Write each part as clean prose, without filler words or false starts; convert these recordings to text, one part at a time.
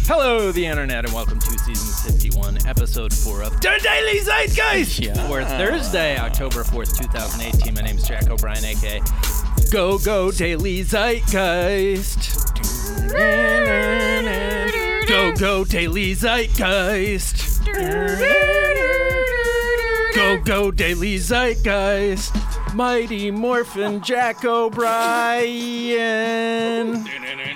Hello, the internet, and welcome to season 51, episode 4 of The Daily Zeitgeist for Thursday, October 4th, 2018. My name is Jack O'Brien, a.k.a. Go Daily Zeitgeist. Go Daily Zeitgeist. Go Daily Zeitgeist. Mighty Morphin Jack O'Brien.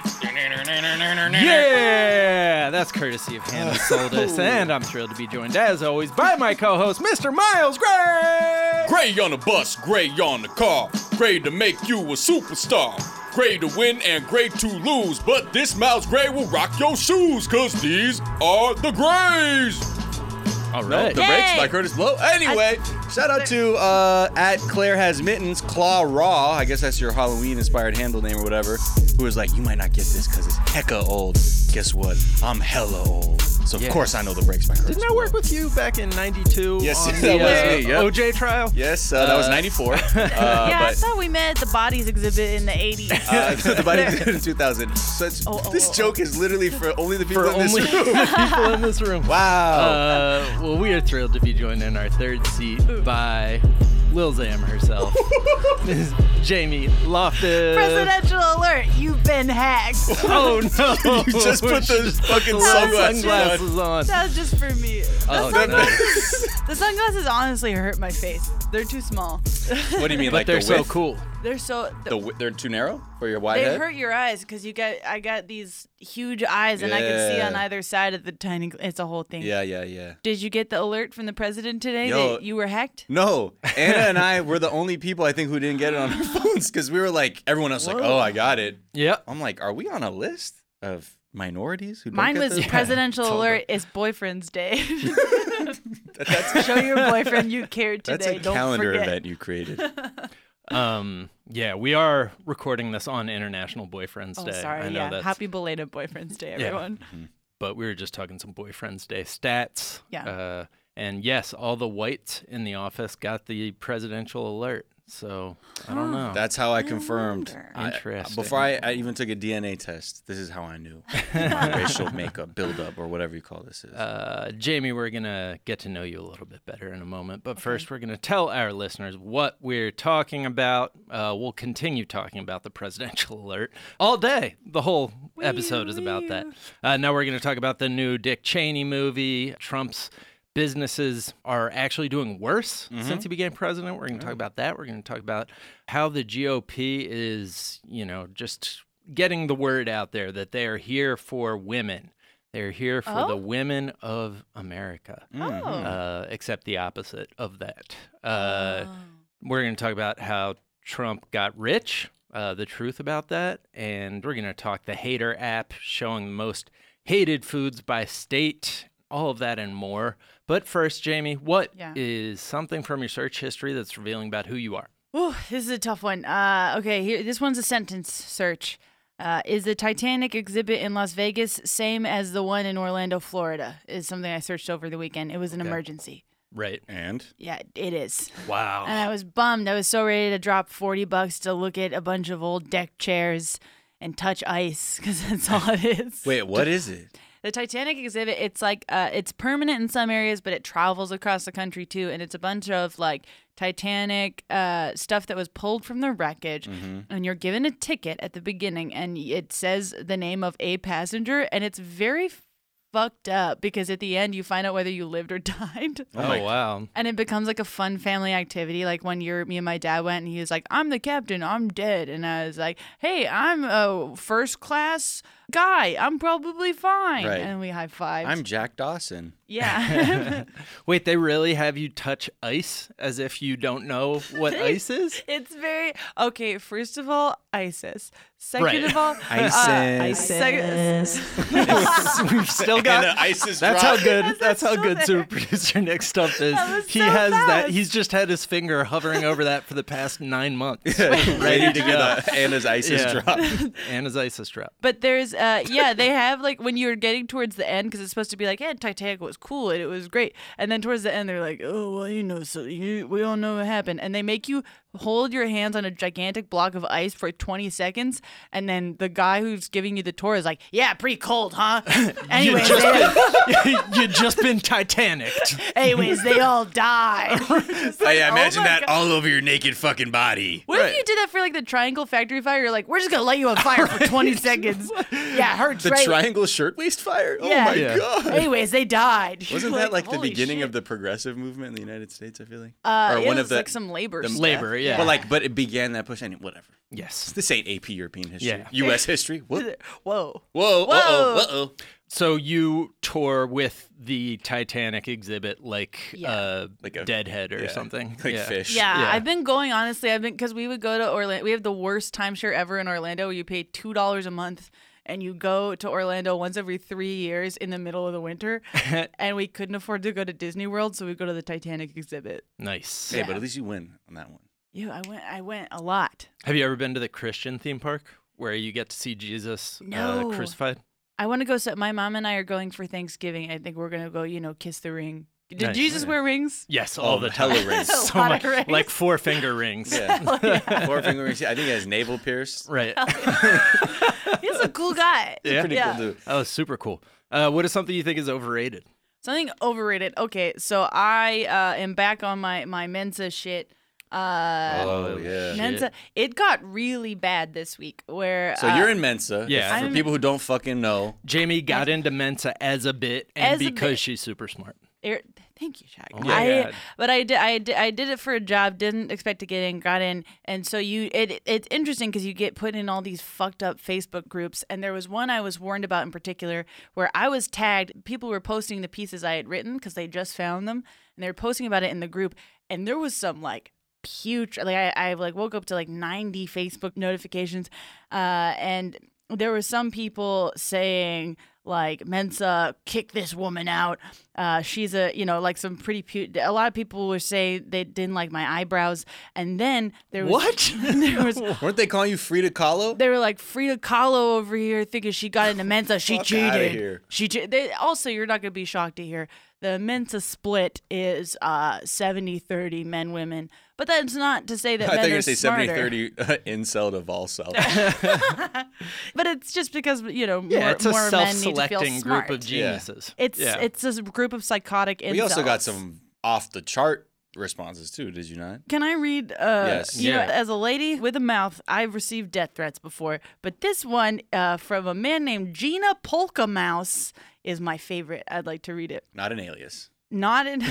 Yeah, that's courtesy of Hannah Soldis, and I'm thrilled to be joined, as always, by my co-host, Mr. Miles Gray! Gray on the bus, gray on the car, gray to make you a superstar, gray to win and gray to lose, but this Miles Gray will rock your shoes, cause these are the Grays! All right. The Breaks by Curtis Blow. Anyway, shout out to at Claire Has Mittens, Claw Raw, I guess that's your Halloween-inspired handle name or whatever, who was like, you might not get this because it's hecka old. Guess what? I'm hella old. So, of course, I know The Breaks by Curtis Didn't I work with you back in 92 Yes, on that the was me, yep. OJ trial? Yes, that was 94. I thought we met at the Bodies exhibit in the 80s. The Body did in 2000. This joke is literally for only the people in this room. People in this room. Wow. Well, we are thrilled to be joined in our third seat by Lil Zam herself, Ms. Jamie Loftus. Presidential alert, you've been hacked. Oh, no. You just put the fucking sunglasses on. That was just for me. Oh, The sunglasses honestly hurt my face. They're too small. What do you mean, But like they're the so width? cool. They're so... They're too narrow for your wide They head? hurt your eyes because I got these huge eyes and I could see on either side of the tiny... It's a whole thing. Yeah. Did you get the alert from the president today that you were hacked? No. Anna and I were the only people, I think, who didn't get it on our phones because we were like, everyone else was like, oh, I got it. Yep. I'm like, are we on a list of minorities who don't Mine get was this? presidential totally. alert. It's boyfriend's day. That's Show your boyfriend you cared today. That's a Don't calendar forget. event you created. Yeah, we are recording this on International Boyfriend's Oh, Day. sorry. I know that's, Happy belated boyfriend's day, everyone. but we were just talking some Boyfriend's Day stats. Yeah. And yes, all the whites in the office got the presidential alert. So I don't know. That's how I confirmed. Interesting. Before I even took a DNA test, this is how I knew my racial makeup, buildup, or whatever you call this is. Jamie, we're going to get to know you a little bit better in a moment. But first, we're going to tell our listeners what we're talking about. We'll continue talking about the presidential alert all day. The whole episode is about that. Now we're going to talk about the new Dick Cheney movie. Trump's businesses are actually doing worse since he became president. We're going to talk about that. We're going to talk about how the GOP is, just getting the word out there that they are here for women. They're here for the women of America, except the opposite of that. We're going to talk about how Trump got rich, the truth about that, and we're going to talk the Hater app showing the most hated foods by state, all of that and more. But first, Jamie, what is something from your search history that's revealing about who you are? Ooh, this is a tough one. Okay, here. This one's a sentence search. Is the Titanic exhibit in Las Vegas same as the one in Orlando, Florida? Is something I searched over the weekend. It was an emergency. Right. And? Yeah, it is. Wow. And I was bummed. I was so ready to drop $40 to look at a bunch of old deck chairs and touch ice, because that's all it is. Wait, what is it? The Titanic exhibit, it's like, it's permanent in some areas, but it travels across the country too. And it's a bunch of like Titanic stuff that was pulled from the wreckage. And you're given a ticket at the beginning and it says the name of a passenger. And it's very fucked up because at the end you find out whether you lived or died. Oh, wow. And it becomes like a fun family activity. Like one year, me and my dad went and he was like, I'm the captain, I'm dead. And I was like, hey, I'm a first class guy. I'm probably fine. Right. And we high-fived. I'm Jack Dawson. Yeah. Wait, they really have you touch ice as if you don't know what ice is? It's very... Okay, first of all, ISIS. Second of all... ISIS. We've still got... And the ISIS That's drop. how good. That's That's how still good there. super producer Nick Stumpf is. That was He so has that. fast. He's just had his finger hovering over that for the past 9 months, Ready to go. Anna's ISIS Yeah. drop. and his ISIS drop. But there's, they have, like, when you're getting towards the end, because it's supposed to be like, yeah, Titanic was cool and it was great. And then towards the end, they're like, oh, well, so we all know what happened. And they make you hold your hands on a gigantic block of ice for 20 seconds, and then the guy who's giving you the tour is like, yeah, pretty cold, huh? Anyways, You just been Titanicked. anyways, they all died. Oh yeah, imagine that all over your naked fucking body. What if you did that for like the Triangle Factory fire? You're like, we're just gonna light you on fire for 20 seconds. Yeah, it hurts, The right? triangle shirtwaist fire? Yeah. Oh my Yeah. god. Anyways, they died. Wasn't that like the holy beginning shit. of the progressive movement in the United States, I feel like? Yeah, it was like some labor stuff. labor, yeah. But it began that push. Anyway, whatever. Yes. This ain't AP European history. Yeah. U.S. history. Whoa. Whoa. Whoa. Whoa. Uh-oh. So you tour with the Titanic exhibit like Yeah. Like a deadhead or yeah, something. like fish. Yeah, Yeah. I've been going, honestly. Because we would go to Orlando. We have the worst timeshare ever in Orlando where you pay $2 a month and you go to Orlando once every 3 years in the middle of the winter. And we couldn't afford to go to Disney World, so we go to the Titanic exhibit. Nice. Hey, but at least you win on that one. Yeah, I went a lot. Have you ever been to the Christian theme park where you get to see Jesus No. crucified? I want to go. My mom and I are going for Thanksgiving. I think we're going to go, kiss the ring. Did Nice. Jesus wear rings? Yes, all the time. hella rings. A So lot much, of rings. like 4-finger rings. Yeah. 4 finger rings. I think he has navel pierced. Right. He's a cool guy. Yeah. Pretty cool dude. Oh, super cool. What is something you think is overrated? Something overrated. Okay, so I am back on my Mensa shit. Oh, yeah. Mensa. It got really bad this week. Where So you're in Mensa. Yeah. For I'm- people who don't fucking know. Jamie got into Mensa as a bit and As a because bit. she's super smart. Thank you, Shaq. Oh my God. But I did it for a job. Didn't expect to get in. Got in, and so it's interesting because you get put in all these fucked up Facebook groups. And there was one I was warned about in particular where I was tagged. People were posting the pieces I had written because they just found them, and they were posting about it in the group. And there was some like putrid. Like I like woke up to like 90 Facebook notifications, and there were some people saying like, Mensa, kick this woman out. She's like some pretty a lot of people were saying they didn't like my eyebrows. And then there was What? there was Weren't they calling you Frida Kahlo? they were like, Frida Kahlo over here thinking she got into Mensa. She Fuck outta cheated. here. Also, you're not going to be shocked to hear the Mensa split is 70-30 men, women. But that's not to say that I men thought you were are going to say smarter. 70-30 incel to Volcel. But it's just because, Yeah, more, it's a more men need to feel self-selecting smart. group of geniuses. It's yeah. it's a group of psychotic incels. We also got some off the chart responses too, did you not? Can I read? Yes. Yeah. As a lady with a mouth, I've received death threats before, but this one from a man named Gina Polka Mouse is my favorite. I'd like to read it. Not an alias. Not in.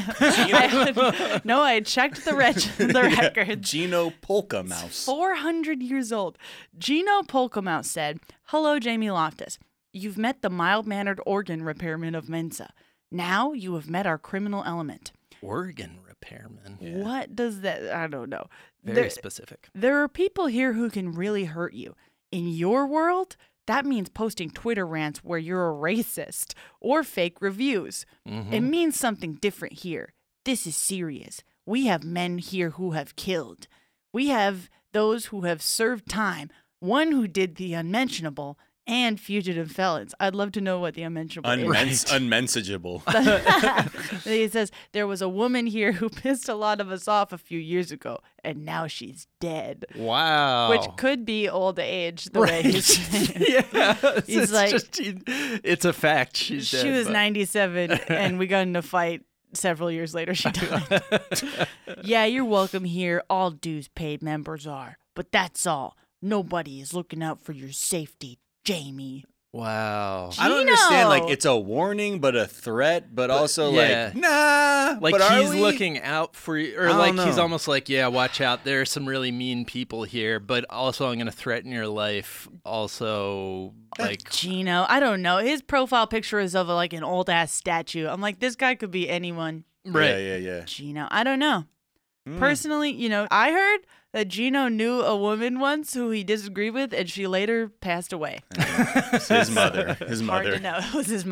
No, I checked the records. Gino Polka Mouse. 400 years old. Gino Polka Mouse said, "Hello, Jamie Loftus. You've met the mild-mannered organ repairman of Mensa. Now you have met our criminal element." Organ repairman. What does that? I don't know. Very specific. There are people here who can really hurt you. In your world, that means posting Twitter rants where you're a racist or fake reviews. Mm-hmm. It means something different here. This is serious. We have men here who have killed. We have those who have served time, one who did the unmentionable, and fugitive felons. I'd love to know what the unmentionable is. Unmensageable. He says, there was a woman here who pissed a lot of us off a few years ago, and now she's dead. Wow. Which could be old age, the way he's saying. Yeah. He's like, it's a fact. She's she dead, was but- 97, and we got in a fight. Several years later, she died. Yeah, you're welcome here. All dues paid members are. But that's all. Nobody is looking out for your safety, Jamie. Wow. I don't Gino! understand. Like, it's a warning, but a threat, but also yeah. like, nah. Like but are he's we? looking out for you, or I like don't he's know. almost like, yeah, watch out. There are some really mean people here, but also I'm going to threaten your life. Also, like, Gino, I don't know. His profile picture is of like an old ass statue. I'm like, this guy could be anyone. right? Yeah. Gino, I don't know. Mm. Personally, I heard that Gino knew a woman once who he disagreed with, and she later passed away. It's his mother. His Hard to mother. know. It was his mom.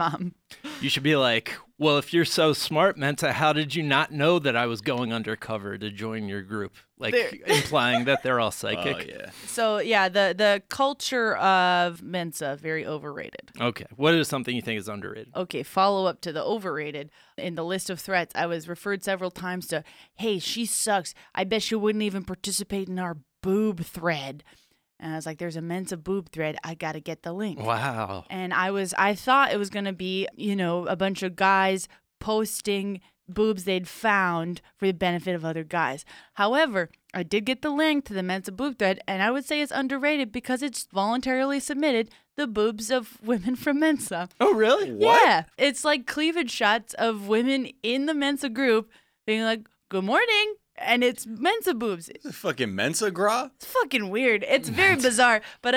You should be like, well, if you're so smart, Mensa, how did you not know that I was going undercover to join your group? Like, implying that they're all psychic. Oh, yeah. So, yeah, the culture of Mensa, very overrated. Okay. What is something you think is underrated? Okay, follow up to the overrated. In the list of threats, I was referred several times to, hey, she sucks. I bet she wouldn't even participate in our boob thread. And I was like, there's a Mensa boob thread. I got to get the link. Wow. And I thought it was going to be, a bunch of guys posting boobs they'd found for the benefit of other guys. However, I did get the link to the Mensa boob thread, and I would say it's underrated because it's voluntarily submitted the boobs of women from Mensa. Oh, really? What? Yeah. It's like cleavage shots of women in the Mensa group being like, good morning. And it's Mensa boobs. Is it fucking Mensa Gras? It's fucking weird. It's very bizarre, but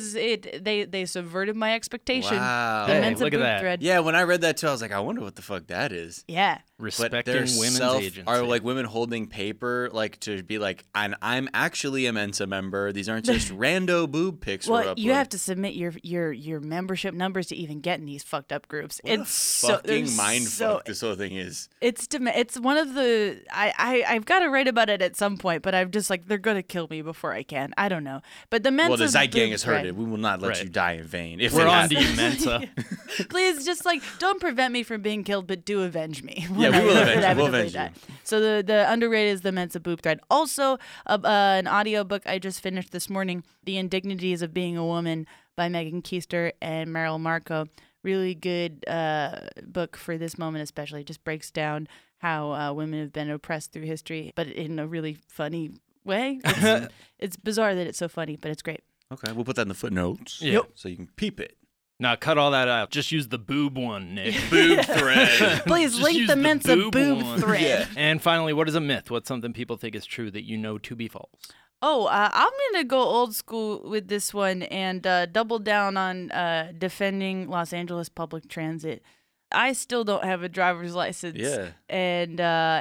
they subverted my expectation. Wow. The Hey, Mensa look at boob that. thread. Yeah, when I read that too, I was like, I wonder what the fuck that is. Yeah. Respecting they're women's agency. Are like women holding paper like to be like, I'm actually a Mensa member. These aren't just rando boob pics. we're Well, you uploading." have to submit your membership numbers to even get in these fucked up groups. What It's a fucking so, mindfuck this whole thing is. It's one of the I've got to write about it at some point, but I'm just like they're gonna kill me before I can. I don't know, but the Mensa Well, the Zeit gang boob has heard thread- it. We will not let Right. you die in vain. If We're it on to happens. you, Mensa. Please, just like don't prevent me from being killed, but do avenge me. Yeah, we will avenge you. We'll inevitably avenge you. die. So the underrated is the Mensa boob thread. Also, an audiobook I just finished this morning, The Indignities of Being a Woman by Megan Keister and Meryl Marco. Really good book for this moment, especially. It just breaks down how women have been oppressed through history, but in a really funny way. It's bizarre that it's so funny, but it's great. Okay, we'll put that in the footnotes. Yeah. So you can peep it. Now, cut all that out. Just use the boob one, Nick. Boob thread. Please Just link use the Mensa boob one. thread. Yeah. And finally, what is a myth? What's something people think is true that you know to be false? Oh, I'm going to go old school with this one and double down on defending Los Angeles public transit. I still don't have a driver's license. Yeah. And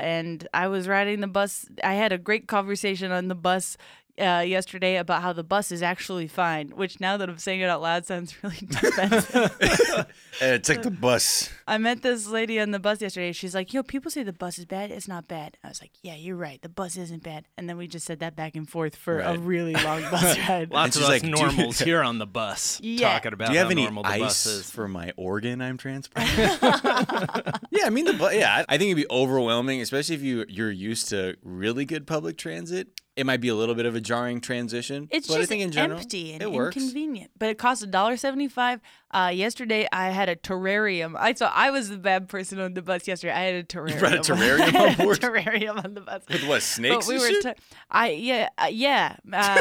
I was riding the bus. I had a great conversation on the bus yesterday about how the bus is actually fine, which now that I'm saying it out loud sounds really defensive. Take the bus. I met this lady on the bus yesterday. She's like, people say the bus is bad. It's not bad. I was like, yeah, you're right. The bus isn't bad. And then we just said that back and forth for a Right. really long bus ride. Lots And of she's us like, normals here on the bus Yeah. talking about Do you have how any normal the bus ice is. for my organ I'm transporting? Yeah, I mean, I think it'd be overwhelming, especially if you're used to really good public transit. It might be a little bit of a jarring transition. It's but just I think in general, empty and it works. inconvenient. But it costs $1.75. Yesterday, I had a terrarium. I was the bad person on the bus yesterday. I had a terrarium. brought a terrarium on board? A terrarium on the bus. With what, snakes But we and were shit? yeah.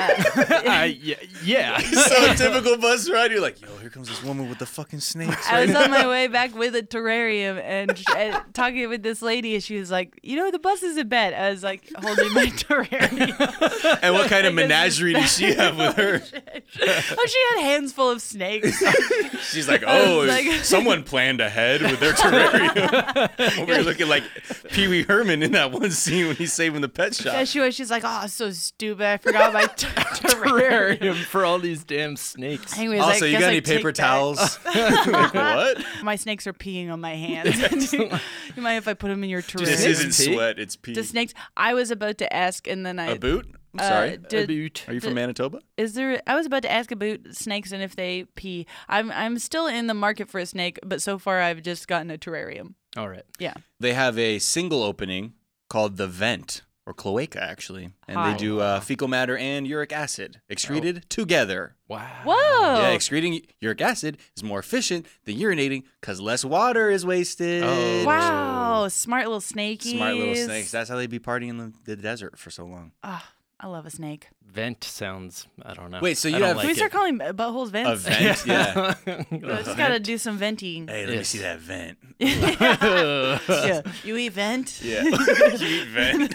Yeah. So typical bus ride, you're like, yo, here comes this woman with the fucking snakes. I Right was now. on my way back with a terrarium and talking with this lady, and she was like, the bus isn't bad. I was like, holding my terrarium. And what kind of I guess- menagerie does she have with her? Oh, she had hands full of snakes. She's like, I oh, was like- someone planned ahead with their terrarium. Over here looking like Pee Wee Herman in that one scene when he's saving the pet shop. Yeah, she was. She's like, oh, so stupid. I forgot my terrarium. Terrarium for all these damn snakes. Anyways, Also, I you guess got I any take paper that. towels? Like, what? My snakes are peeing on my hands. You mind if I put them in your terrarium? This isn't pee? sweat, it's pee. The snakes. I was about to ask, and then I. A boot? I'm sorry. did- A boot. Are you from Manitoba? Is there? I was about to ask about snakes and if they pee. I'm still in the market for a snake, but so far I've just gotten a terrarium. All right. Yeah. They have a single opening called the vent, or cloaca, actually. And Hi. they do fecal matter and uric acid excreted together. Wow. Whoa. Yeah, excreting uric acid is more efficient than urinating because less water is wasted. Oh. Wow. Smart little snakies. Smart little snakes. That's how they be partying in the desert for so long. Oh, I love a snake. Vent sounds, I don't know. Wait, so I you don't have- Can we like start it. calling buttholes A vents? vent? Yeah. I just gotta do some venting. Hey, let me Yes. see that vent. Yeah. You eat vent? Yeah. You eat vent.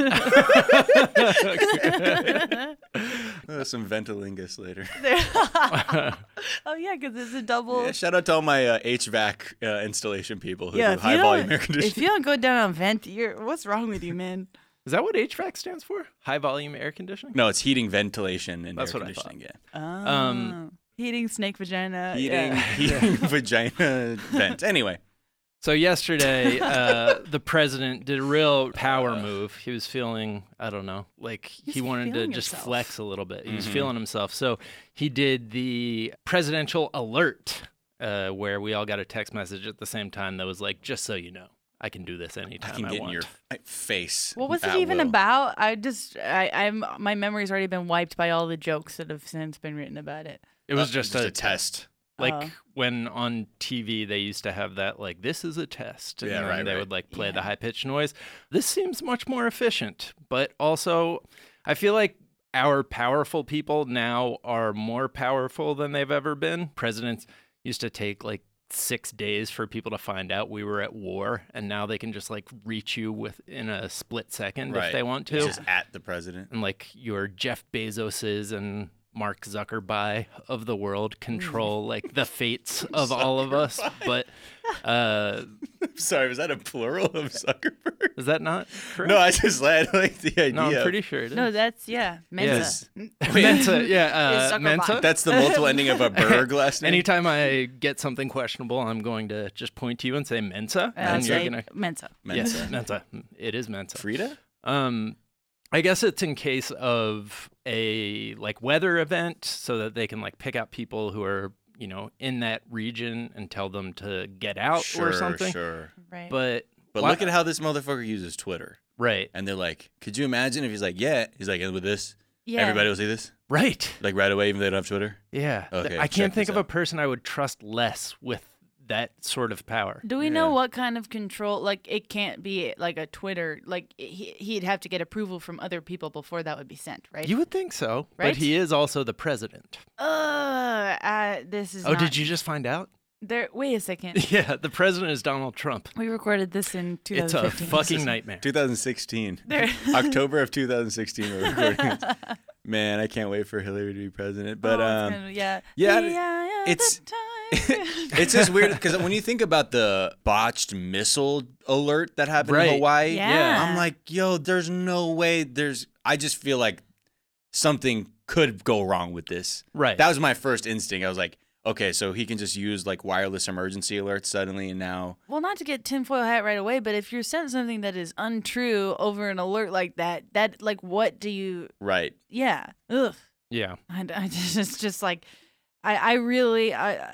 Some ventilingus later. Oh yeah, because it's a double. Yeah, shout out to all my HVAC installation people who Yeah, do if high you volume don't- air conditioning. If you don't go down on vent, what's wrong with you, man? Is that what HVAC stands for? High volume air conditioning? No, it's heating, ventilation, and That's air what I thought. conditioning. Oh. Heating snake vagina. Yeah. Yeah. Heating vagina vent. Anyway, So yesterday, the president did a real power move. He was feeling, I don't know, like he wanted to just flex a little bit. He was feeling himself. So he did the presidential alert, where we all got a text message at the same time that was like, just so you know, I can do this anytime I can get want. in your face. What was it even about? I'm my memory's already been wiped by all the jokes that have since been written about it. It was just a test. Like when on TV they used to have that, like, this is a test. And then they would like play the high-pitched noise. This seems much more efficient. But also, I feel like our powerful people now are more powerful than they've ever been. Presidents used to take like 6 days for people to find out we were at war, and now they can just like reach you within a split second if they want to. Just at the president. And like your Jeff Bezoses and Mark Zuckerberg of the world control like the fates of all of us. But sorry, was that a plural of Zuckerberg? Is that not correct? No, I just like the idea. No, I'm pretty sure it is. No, that's Mensa. Mensa, yeah, Mensa. That's the multiple ending of a Berg last name. Anytime I get something questionable, I'm going to just point to you and say Mensa, and you're gonna Mensa. Yes, Mensa. It is Mensa. Frida? I guess it's in case of a like weather event, so that they can like pick out people who are, you know, in that region and tell them to get out or something. Sure. Right. But look at how this motherfucker uses Twitter. Right. And they're like, could you imagine if he's like, he's like, and with this, Yeah. everybody will see this? Right. Like right away, even though they don't have Twitter? Yeah. Okay, I can't check think this of a out. person I would trust less with that sort of power. Do we know what kind of control? Like, it can't be like a Twitter. Like, he'd have to get approval from other people before that would be sent, right? You would think so, Right? but he is also the president. This is. Oh, not, did you just find out? There. Wait a second. Yeah, the president is Donald Trump. We recorded this in It's a 2015. fucking nightmare. 2016. There. October of 2016, we're recording this. Man, I can't wait for Hillary to be president. But it's it's just weird because when you think about the botched missile alert that happened in Hawaii, Yeah. I'm like, yo, there's no way. I just feel like something could go wrong with this. Right. That was my first instinct. I was like, okay, so he can just use like wireless emergency alerts suddenly, and now. Well, not to get tinfoil hat right away, but if you're sent something that is untrue over an alert like that like, what do you? Right. Yeah. Ugh. Yeah. I just like, I really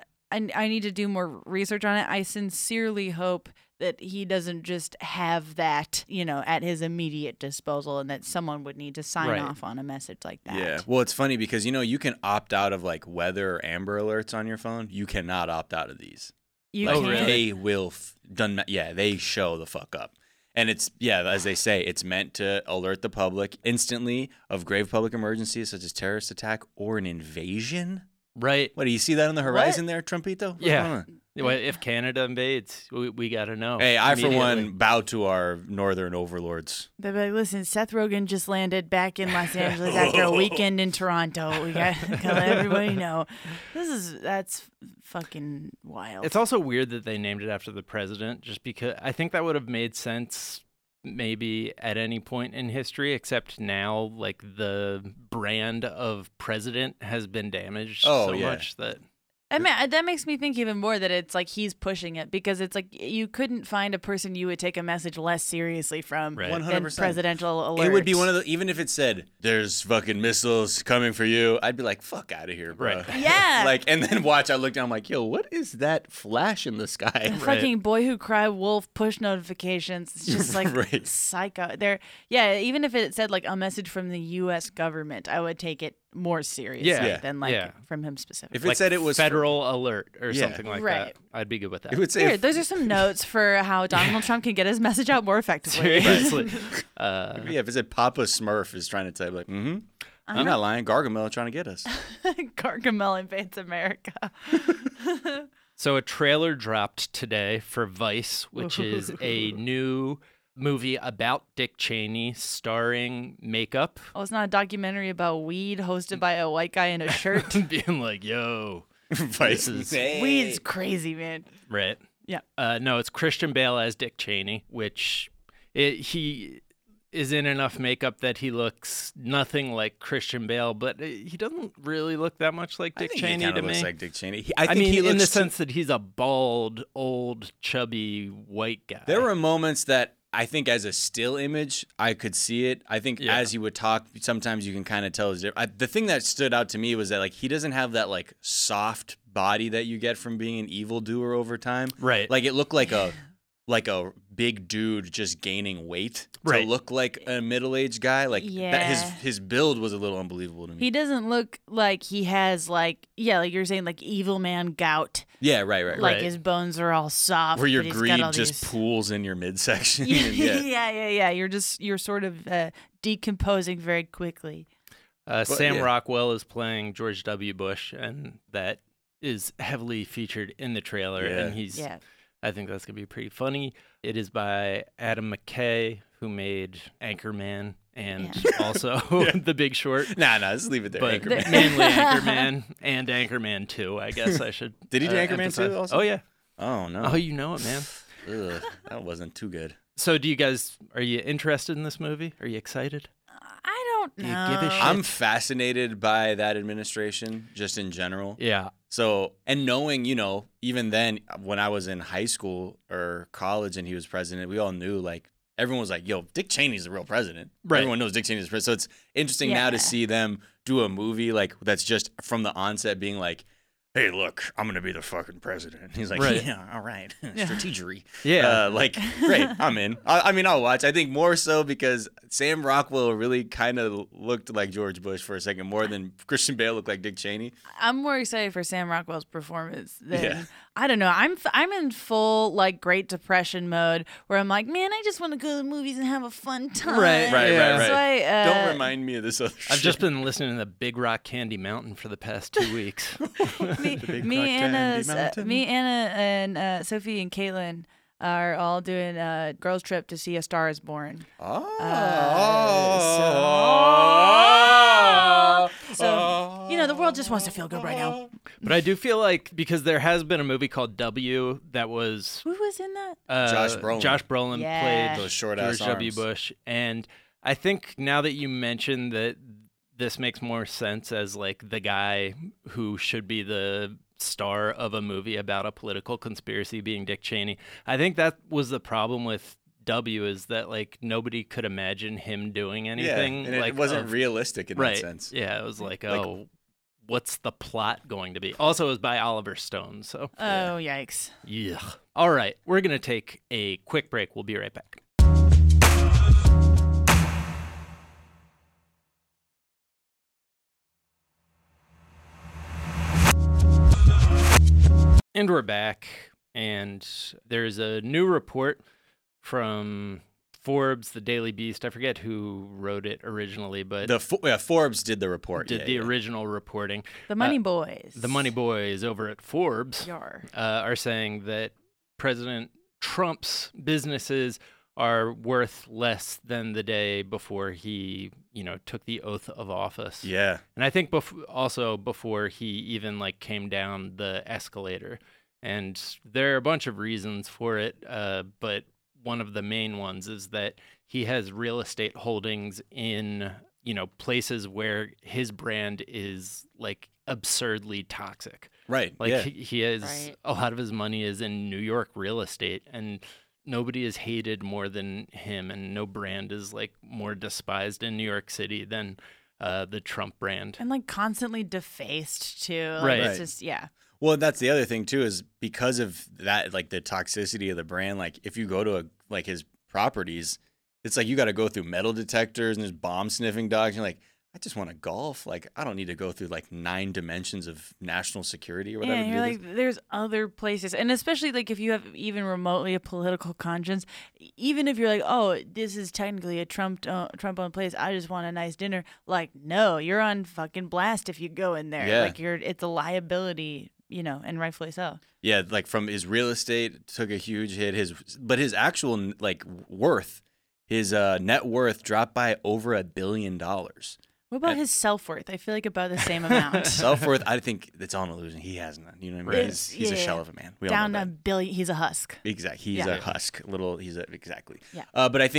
need to do more research on it. I sincerely hope that he doesn't just have that, you know, at his immediate disposal, and that someone would need to sign off on a message like that. Yeah. Well, it's funny because, you know, you can opt out of like weather or Amber Alerts on your phone. You cannot opt out of these. You Like, can't. really? They will they show the fuck up. And it's, as they say, it's meant to alert the public instantly of grave public emergencies such as terrorist attack or an invasion. Right. What, do you see that on the horizon there, Trumpito? What's Yeah. going on? Well, if Canada invades, we got to know. Hey, I, for immediately. one, bow to our northern overlords. They're like, listen, Seth Rogen just landed back in Los Angeles after a weekend in Toronto. We got to let everybody know. That's fucking wild. It's also weird that they named it after the president, just because I think that would have made sense maybe at any point in history, except now, like, the brand of president has been damaged much that. I mean, that makes me think even more that it's like he's pushing it, because it's like you couldn't find a person you would take a message less seriously from Right. than 100%. presidential alerts. It would be one of the, even if it said, there's fucking missiles coming for you, I'd be like, fuck out of here, bro. Right. Yeah. Like, and then watch, I look down, I'm like, yo, what is that flash in the sky? Fucking Boy Who Cry Wolf push notifications. It's just like Right. psycho. Even if it said like a message from the U.S. government, I would take it more seriously Yeah. than like Yeah. from him specifically. If it Like said it was federal alert or Yeah. something like Right. that, I'd be good with that. it would say, Here, those are some notes for how Donald Trump can get his message out more effectively. Seriously. if it said Papa Smurf is trying to type, like, I'm not lying, Gargamel trying to get us. Gargamel invades America. So a trailer dropped today for Vice, which is a new movie about Dick Cheney starring makeup. Oh, it's not a documentary about weed hosted by a white guy in a shirt. Being like, yo, Vice is- Weed's crazy, man. right. Yeah. No, it's Christian Bale as Dick Cheney, which is in enough makeup that he looks nothing like Christian Bale, but he doesn't really look that much like Dick Cheney to me. Looks like Dick Cheney. I mean, he looks in the sense that he's a bald, old, chubby white guy. There were moments that I think as a still image, I could see it. I think as he would talk, sometimes you can kind of tell. The thing that stood out to me was that like he doesn't have that like soft body that you get from being an evildoer over time. Right. Like it looked like a big dude just gaining weight to look like a middle-aged guy. Like that, his build was a little unbelievable to me. He doesn't look like he has like you're saying like evil man gout. Yeah, right. Like his bones are all soft. Where your but greed just pools in your midsection. Yeah. You're sort of decomposing very quickly. Sam Rockwell is playing George W. Bush, and that is heavily featured in the trailer. Yeah. And I think that's going to be pretty funny. It is by Adam McKay, who made Anchorman and also The Big Short. Nah, just leave it there. But Anchorman. mainly Anchorman and Anchorman 2, I guess I should. Did he do Anchorman 2 also? Oh, yeah. Oh, no. Oh, you know it, man. Ugh, that wasn't too good. So are you interested in this movie? Are you excited? I don't know. Do you give a shit? I'm fascinated by that administration, just in general. Yeah. So, and knowing, even then, when I was in high school or college and he was president, we all knew, like, everyone was like, yo, Dick Cheney's the real president. Right. Everyone knows Dick Cheney's the president. So it's interesting now to see them do a movie, like, that's just from the onset being like, hey, look, I'm going to be the fucking president. He's like, yeah, all right. Strategery. Yeah. Great. I'm in. I mean, I'll watch. I think more so because Sam Rockwell really kind of looked like George Bush for a second, more than Christian Bale looked like Dick Cheney. I'm more excited for Sam Rockwell's performance than, I don't know. I'm in full, like, Great Depression mode where I'm like, man, I just want to go to the movies and have a fun time. Right. So Don't remind me of this other I've just been listening to Big Rock Candy Mountain for the past 2 weeks. me, Anna, and Sophie and Caitlin are all doing a girls' trip to see A Star Is Born. So the world just wants to feel good right now. But I do feel like, because there has been a movie called W that was... Who was in that? Josh Brolin. Josh Brolin played those short-ass George W. arms. Bush. And I think now that you mentioned that, this makes more sense as like the guy who should be the star of a movie about a political conspiracy being Dick Cheney. I think that was the problem with W, is that like nobody could imagine him doing anything. And it wasn't realistic in that sense. Yeah, it was like, what's the plot going to be? Also, it was by Oliver Stone. So. Oh, yikes. Yeah. All right, we're going to take a quick break. We'll be right back. And we're back, and there's a new report from Forbes, the Daily Beast. I forget who wrote it originally, but Forbes did the report. Original reporting. The Money Boys. The Money Boys over at Forbes are saying that President Trump's businesses are worth less than the day before he, took the oath of office. Yeah. And I think also before he even came down the escalator. And there are a bunch of reasons for it, but one of the main ones is that he has real estate holdings in, places where his brand is absurdly toxic. Right. He has a lot of his money is in New York real estate, and nobody is hated more than him, and no brand is more despised in New York City than the Trump brand. And constantly defaced too. It's just, Well, that's the other thing too, is because of that, the toxicity of the brand. If you go to his properties, it's you got to go through metal detectors and there's bomb sniffing dogs. You're I just want to golf. I don't need to go through 9 dimensions of national security or whatever. Yeah, you're there's other places. And especially if you have even remotely a political conscience, even if you're oh, this is technically a Trump-owned place, I just want a nice dinner. No, you're on fucking blast if you go in there. Yeah. It's a liability, and rightfully so. Yeah, from his real estate took a huge hit. But his actual worth, his net worth dropped by over $1 billion. What about his self-worth? I feel about the same amount. Self-worth, I think it's all an illusion. He has none. You know what I mean? He's a shell of a man. We all know that. $1 billion. He's a husk. Exactly. He's a husk. Exactly. Yeah. But I think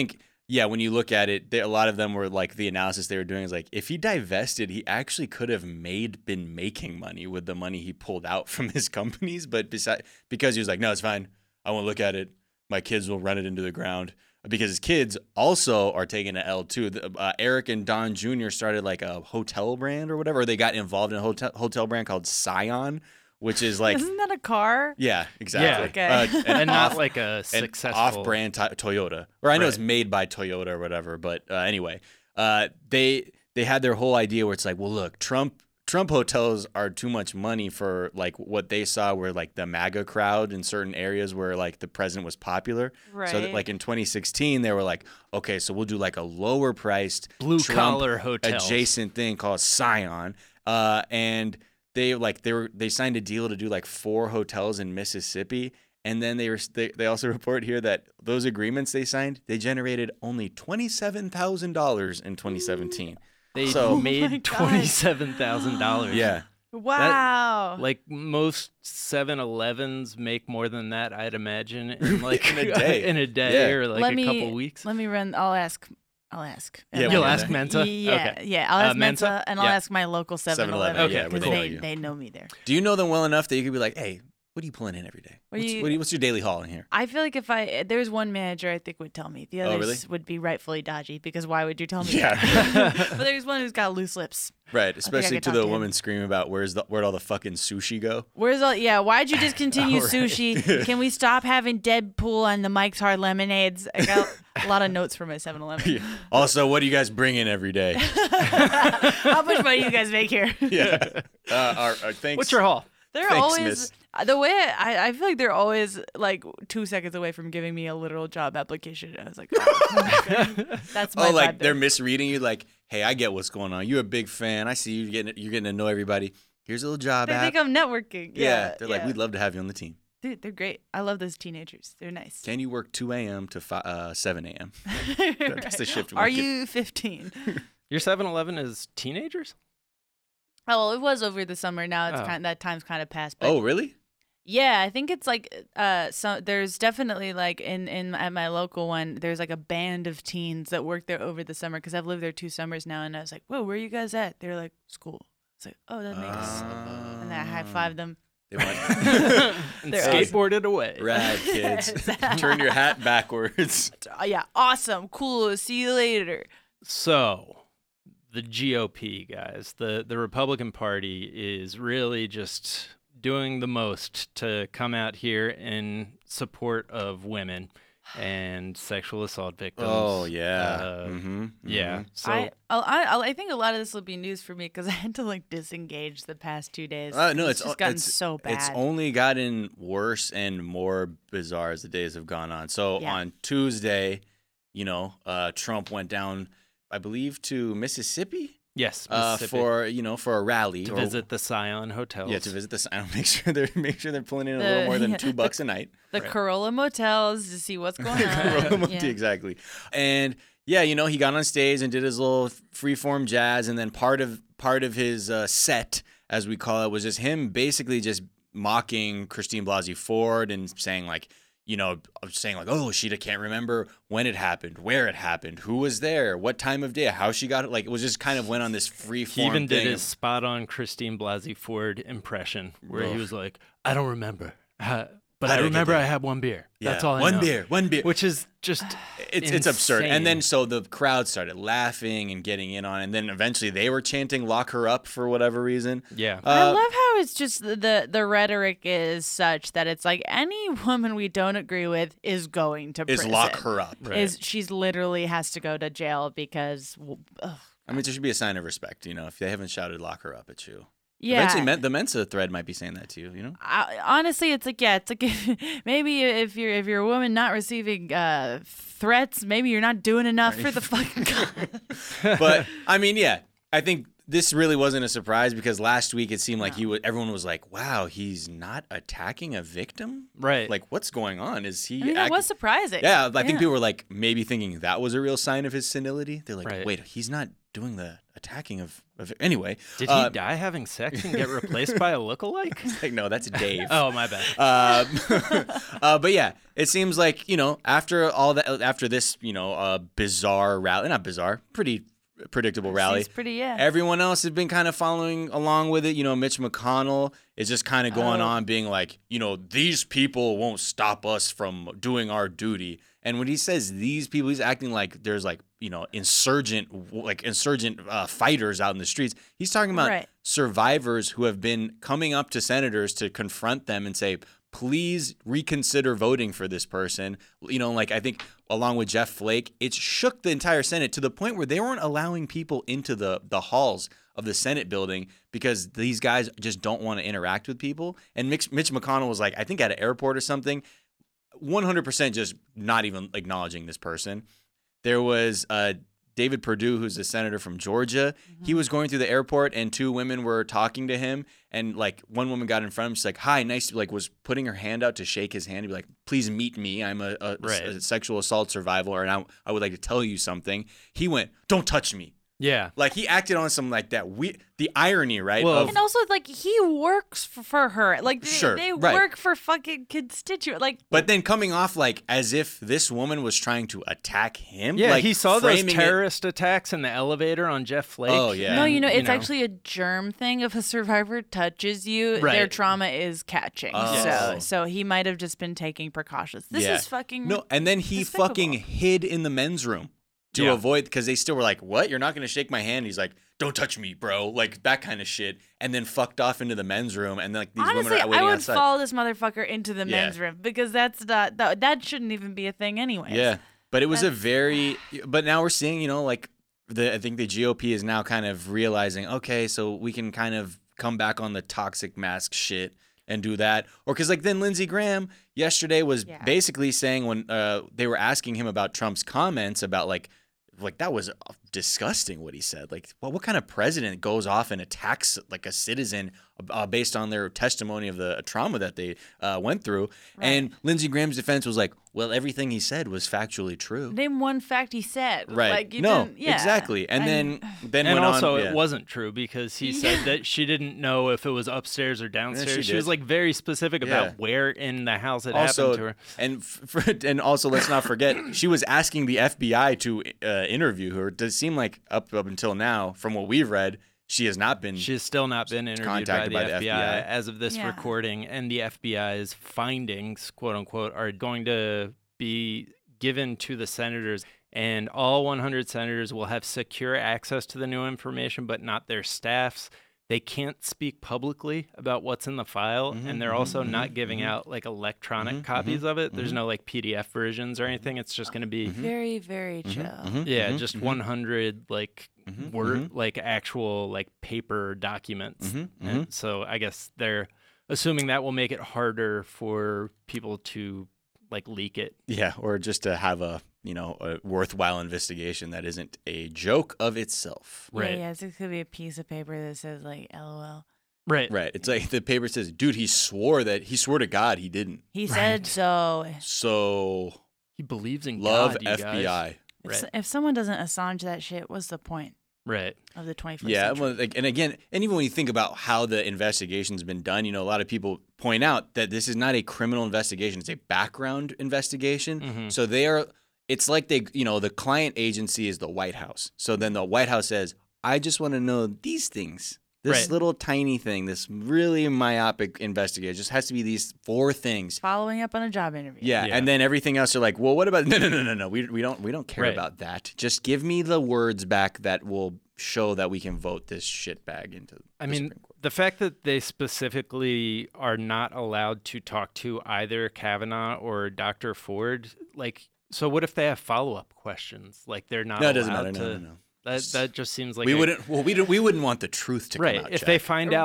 yeah, when you look at it, a lot of them were like the analysis they were doing is like if he divested, he actually could have been making money with the money he pulled out from his companies, but because he was like, no, it's fine, I won't look at it. My kids will run it into the ground. Because his kids also are taking an L too. Eric and Don Jr. started like a hotel brand or whatever. They got involved in a hotel brand called Scion, which is like Isn't that a car? yeah, exactly. Yeah, okay. And not like a successful off-brand Toyota, or I know it's made by Toyota or whatever. But anyway, they had their whole idea where it's like, well, look, Trump hotels are too much money for like what they saw were like the MAGA crowd in certain areas where like the president was popular. Right. So that, like in 2016, they were like, okay, so we'll do like a lower priced blue collar hotel adjacent thing called Scion, and they signed a deal to do like 4 hotels in Mississippi. And then they also report here that those agreements they signed, they generated only $27,000 in 2017. They Oh made $27,000. Yeah. Wow. Like most 7-Elevens make more than that, I'd imagine, in like In a day. in a day Yeah. or like a couple weeks. Let me run. I'll ask. Yeah, You'll yeah. ask Mensa? Yeah, Okay. yeah. I'll ask Mensa? Mensa, and I'll Yeah. ask my local 7-Eleven. 7-Eleven, Okay, yeah, where because they know you. they know me there. Do you know them well enough that you could be like, hey, what are you pulling in every day? What's your daily haul in here? I feel like if there's one manager I think would tell me. The others really? would be rightfully dodgy because why would you tell me Yeah. that? But there's one who's got loose lips. Right, especially could to talk the to him. woman screaming about where'd all the fucking sushi go? Why'd you discontinue All right. sushi? Can we stop having Deadpool and the Mike's Hard Lemonades? I got a lot of notes for my 7-Eleven. Also, what do you guys bring in every day? How much money do you guys make here? Yeah. Thanks. What's your haul? They're Thanks, always miss. the way I feel like they're always like 2 seconds away from giving me a literal job application. I was like, oh, that's my Oh, like vibe they're there. misreading you. Like, hey, I get what's going on. You're a big fan. I see you're getting to know everybody. Here's a little job They app. think I'm networking. Yeah, they're like, yeah. we'd love to have you on the team. Dude, they're great. I love those teenagers. They're nice. Can you work 2 a.m. to 7 a.m.? That's the shift. we Are get. you 15? Your 7-Eleven is teenagers? Oh, well, it was over the summer. Now it's Oh. that time's kind of passed. But Oh, really? yeah, I think it's like so there's definitely like in at my local one, there's like a band of teens that work there over the summer because I've lived there 2 summers now, and I was like, whoa, where are you guys at? They're like, school. It's like, oh, that makes. And then I high-fived them. They want And They're skateboarded away. rad kids. Yes. Turn your hat backwards. Yeah, awesome, cool. See you later. So, the GOP, guys, the Republican Party is really just doing the most to come out here in support of women and sexual assault victims. Oh yeah. Yeah. So, I think a lot of this will be news for me because I had to like disengage the past 2 days. No, it's just gotten so bad. It's only gotten worse and more bizarre as the days have gone on. So Yeah. on Tuesday, Trump went down, I believe, to Mississippi, yes, Mississippi, for a rally to visit the Scion hotels. Yeah, to visit the. I don't make sure they're pulling in a little more than $2 a night. the Corolla motels to see what's going on. Yeah. Exactly. And yeah, he got on stage and did his little freeform jazz, and then part of his set, as we call it, was just him basically just mocking Christine Blasey Ford and saying like, oh, she can't remember when it happened, where it happened, who was there, what time of day, how she got it. Like, it was just kind of went on this free form He even thing. did his spot-on Christine Blasey Ford impression, where he was like, "I don't remember, but I did I get remember that? I had one beer. Yeah, That's all I know." one beer. Which is just It's absurd. And then insane. so the crowd started laughing and getting in on it. And then eventually they were chanting "Lock her up" for whatever reason. Yeah. I love how it's just the rhetoric is such that it's like any woman we don't agree with is going to Is prison. lock her up. Right. She's literally has to go to jail because I mean, there should be a sign of respect, if they haven't shouted "Lock her up" at you. yeah. Eventually, the Mensa thread might be saying that to you. Honestly, it's like maybe if you're a woman not receiving threats, maybe you're not doing enough for the fucking God. But I mean, yeah, I think this really wasn't a surprise because last week it seemed like everyone was like, "Wow, he's not attacking a victim." Right. Like, what's going on? Is he? I mean, that was surprising. Yeah, I think people were like maybe thinking that was a real sign of his senility. They're like, Right. "Wait, he's not doing the attacking of anyway. Did he die having sex and get replaced by a lookalike? Like, no, that's Dave. Oh, my bad. But yeah, it seems like, after all that, after this, bizarre rally, not bizarre, pretty predictable rally. Seems pretty, yeah. Everyone else has been kind of following along with it. Mitch McConnell is just kind of going on being like, these people won't stop us from doing our duty. And when he says these people, he's acting like there's like, insurgent fighters out in the streets. He's talking about survivors who have been coming up to senators to confront them and say, please reconsider voting for this person. I think along with Jeff Flake, it's shook the entire Senate to the point where they weren't allowing people into the halls of the Senate building because these guys just don't want to interact with people. And Mitch McConnell was like, I think at an airport or something, 100% just not even acknowledging this person. There was David Perdue, who's a senator from Georgia. Mm-hmm. He was going through the airport and two women were talking to him. And one woman got in front of him. She's like, hi, nice. Was putting her hand out to shake his hand. To be like, please meet me. I'm a sexual assault survivor. And I would like to tell you something. He went, don't touch me. Yeah. He acted on some like that. The irony, right? Well, and also he works for her. They work for fucking constituent. But then coming off as if this woman was trying to attack him. Yeah, he saw those terrorist attacks in the elevator on Jeff Flake. Oh, yeah. No, it's actually a germ thing. If a survivor touches you, their trauma is catching. Oh. So he might have just been taking precautions. This is fucking No, and then he despicable. fucking hid in the men's room. To avoid, because they still were like, what? You're not going to shake my hand? He's like, don't touch me, bro. That kind of shit. And then fucked off into the men's room. And then these honestly, women are waiting I would outside. follow this motherfucker into the men's room because that's not, that shouldn't even be a thing anyway. Yeah. But it was but now we're seeing, I think the GOP is now kind of realizing, okay, so we can kind of come back on the toxic mask shit and do that. Or because then Lindsey Graham yesterday was basically saying when they were asking him about Trump's comments about that was disgusting what he said. What kind of president goes off and attacks a citizen based on their testimony of the trauma that they went through? Right. And Lindsey Graham's defense was well, everything he said was factually true. Name one fact he said. Right. Exactly. And then and went also on, it wasn't true because he said that she didn't know if it was upstairs or downstairs. She was very specific about where in the house it happened to her. And also let's not forget she was asking the FBI to interview her. It does seem like up until now, from what we've read, she has still not been interviewed by the FBI as of this recording, and the FBI's findings, quote unquote, are going to be given to the senators, and all 100 senators will have secure access to the new information, but not their staffs. They can't speak publicly about what's in the file, and they're also not giving out electronic copies of it. There's no PDF versions or anything. It's just going to be very, very chill. Just 100 word actual paper documents. And so I guess they're assuming that will make it harder for people to leak it. Yeah, or just to have a worthwhile investigation that isn't a joke of itself. Right. Yeah, it could be a piece of paper that says LOL. Right. Right. It's the paper says, dude, he swore to God he didn't. He said so. So he believes in love God, FBI. Right. If someone doesn't Assange that shit, what's the point? Right. Of the 21st Yeah, century. well, and again, and even when you think about how the investigation's been done, a lot of people point out that this is not a criminal investigation; it's a background investigation. So it's like the client agency is the White House. So then the White House says, "I just want to know these things. This little tiny thing, this really myopic investigation, just has to be these 4 things." Following up on a job interview. Yeah, and then everything else are like, well, what about no. We don't care about that. Just give me the words back that will show that we can vote this shitbag into the Supreme Court. The fact that they specifically are not allowed to talk to either Kavanaugh or Dr. Ford, so what if they have follow-up questions? They're not allowed to. No, it doesn't matter. No. That just seems like we wouldn't want the truth to come out. If they find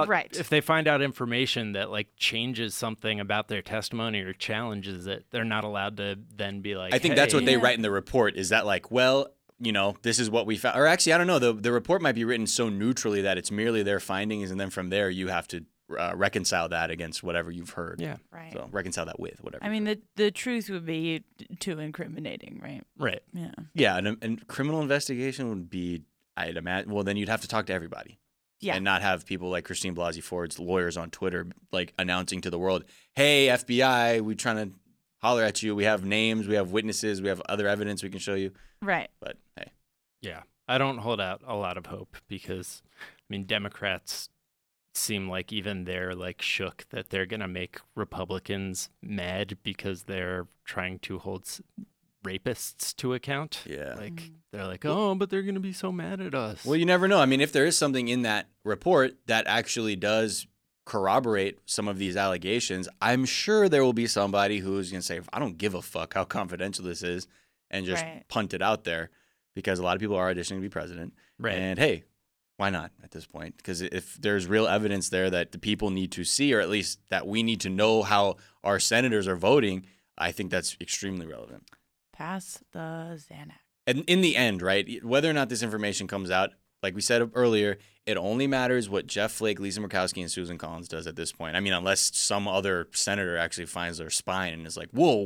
out information that changes something about their testimony or challenges it, they're not allowed to then be like. I think that's what they write in the report. Is that this is what we found, or actually I don't know. The report might be written so neutrally that it's merely their findings, and then from there you have to reconcile that against whatever you've heard. Yeah, right. So reconcile that with whatever. I mean, the truth would be too incriminating, right? Right. Yeah. Yeah, and criminal investigation would be I'd imagine. Well, then you'd have to talk to everybody. Yeah. And not have people like Christine Blasey Ford's lawyers on Twitter like announcing to the world, "Hey, FBI, we're trying to holler at you. We have names, we have witnesses, we have other evidence we can show you." Right. But hey, Yeah, I don't hold out a lot of hope because, I mean, Democrats seem like even they're like shook that they're gonna make Republicans mad because they're trying to hold rapists to account. yeah. Like they're like, oh, but they're gonna be so mad at us. Well, you never know. I mean, if there is something in that report that actually does corroborate some of these allegations, I'm sure there will be somebody who's going to say, I don't give a fuck how confidential this is, and just Right. punt it out there, because a lot of people are auditioning to be president. Right. And hey, why not at this point? Because if there's real evidence there that the people need to see, or at least that we need to know how our senators are voting, I think that's extremely relevant. Pass the Xanax. And in the end, right, whether or not this information comes out, like we said earlier, it only matters what Jeff Flake, Lisa Murkowski, and Susan Collins does at this point. I mean, unless some other senator actually finds their spine and is like, whoa,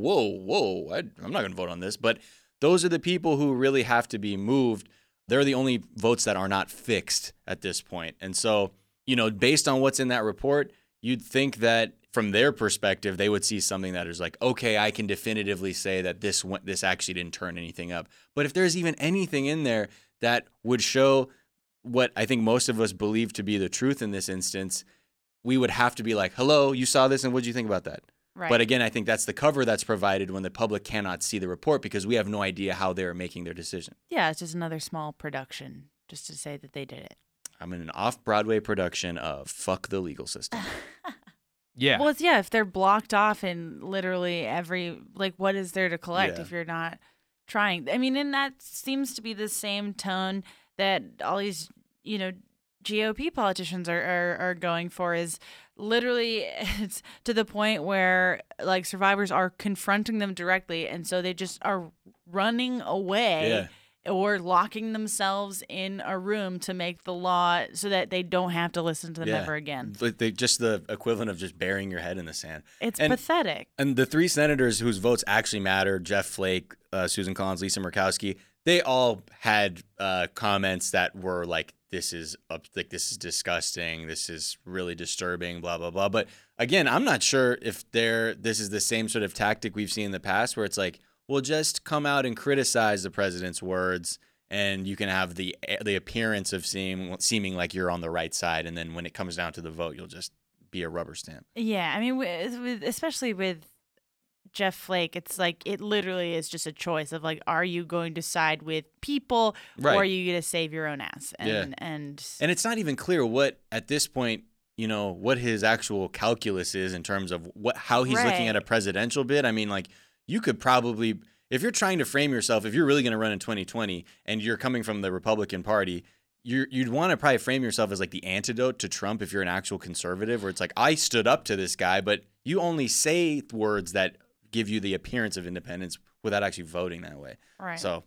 I'm not going to vote on this. But those are the people who really have to be moved. They're the only votes that are not fixed at this point. And so, based on what's in that report, you'd think that from their perspective, they would see something that is like, okay, I can definitively say that this actually didn't turn anything up. But if there's even anything in there that would show what I think most of us believe to be the truth in this instance, we would have to be like, hello, you saw this, and what did you think about that? Right. But again, I think that's the cover that's provided when the public cannot see the report, because we have no idea how they're making their decision. Yeah, it's just another small production just to say that they did it. I'm in an off-Broadway production of Fuck the Legal System. yeah. Well, if they're blocked off in literally every, like, what is there to collect Yeah. if you're not trying? I mean, and that seems to be the same tone that all these, GOP politicians are going for, is literally it's to the point where like survivors are confronting them directly, and so they just are running away or locking themselves in a room to make the law so that they don't have to listen to them ever again. Just the equivalent of just burying your head in the sand. It's pathetic. And the three senators whose votes actually matter, Jeff Flake, Susan Collins, Lisa Murkowski, they all had comments that were like, this is disgusting, this is really disturbing, blah, blah, blah. But again, I'm not sure if this is the same sort of tactic we've seen in the past, where it's like, well, just come out and criticize the president's words, and you can have the appearance of seeming like you're on the right side, and then when it comes down to the vote, you'll just be a rubber stamp. Yeah, I mean, especially with Jeff Flake, it's like it literally is just a choice of like, are you going to side with people, Right. or are you going to save your own ass? And it's not even clear what at this point, what his actual calculus is in terms of how he's looking at a presidential bid. I mean, like, you could probably, if you're trying to frame yourself, if you're really going to run in 2020 and you're coming from the Republican Party, you'd want to probably frame yourself as like the antidote to Trump if you're an actual conservative, where it's like, I stood up to this guy, but you only say words that give you the appearance of independence without actually voting that way. right. So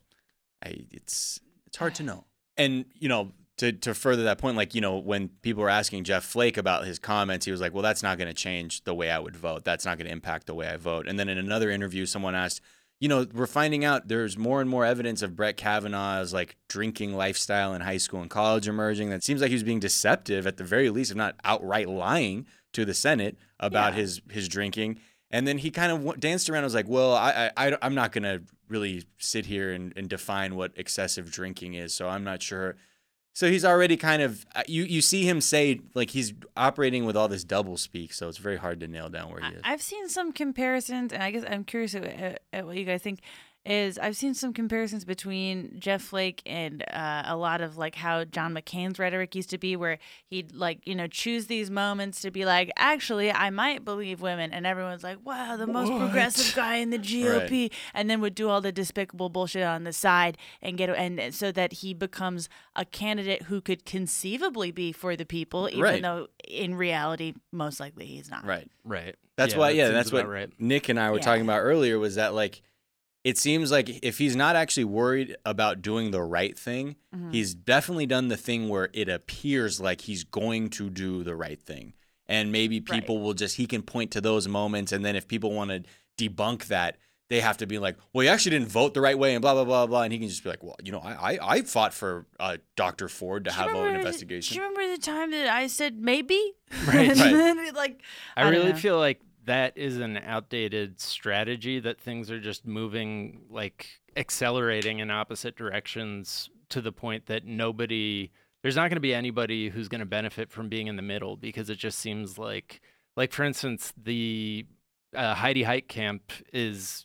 it's hard to know. And, to further that point, like, when people were asking Jeff Flake about his comments, he was like, well, that's not going to change the way I would vote. That's not going to impact the way I vote. And then in another interview, someone asked, we're finding out there's more and more evidence of Brett Kavanaugh's like drinking lifestyle in high school and college emerging. That seems like he was being deceptive at the very least, if not outright lying to the Senate about his drinking. And then he kind of danced around and was like, well, I'm not going to really sit here and define what excessive drinking is, so I'm not sure. So he's already kind of, you see him say, like, he's operating with all this double speak, so it's very hard to nail down where he is. I've seen some comparisons, and I guess I'm curious at what you guys think. I've seen some comparisons between Jeff Flake and a lot of like how John McCain's rhetoric used to be, where he'd like, choose these moments to be like, actually, I might believe women. And everyone's like, wow, the most progressive guy in the GOP. Right. And then would do all the despicable bullshit on the side and so that he becomes a candidate who could conceivably be for the people, even though in reality, most likely he's not. Right. That's That's what right. Nick and I were talking about earlier, was that like, it seems like if he's not actually worried about doing the right thing, he's definitely done the thing where it appears like he's going to do the right thing. And maybe people will he can point to those moments. And then if people want to debunk that, they have to be like, well, you actually didn't vote the right way and blah, blah, blah, blah. And he can just be like, well, I fought for Dr. Ford to have an investigation. Do you remember the time that I said maybe? Right. And then, like, I really don't know. feel like that is an outdated strategy, that things are just moving, like accelerating in opposite directions to the point that there's not going to be anybody who's going to benefit from being in the middle, because it just seems like for instance, the Heidi Heitkamp is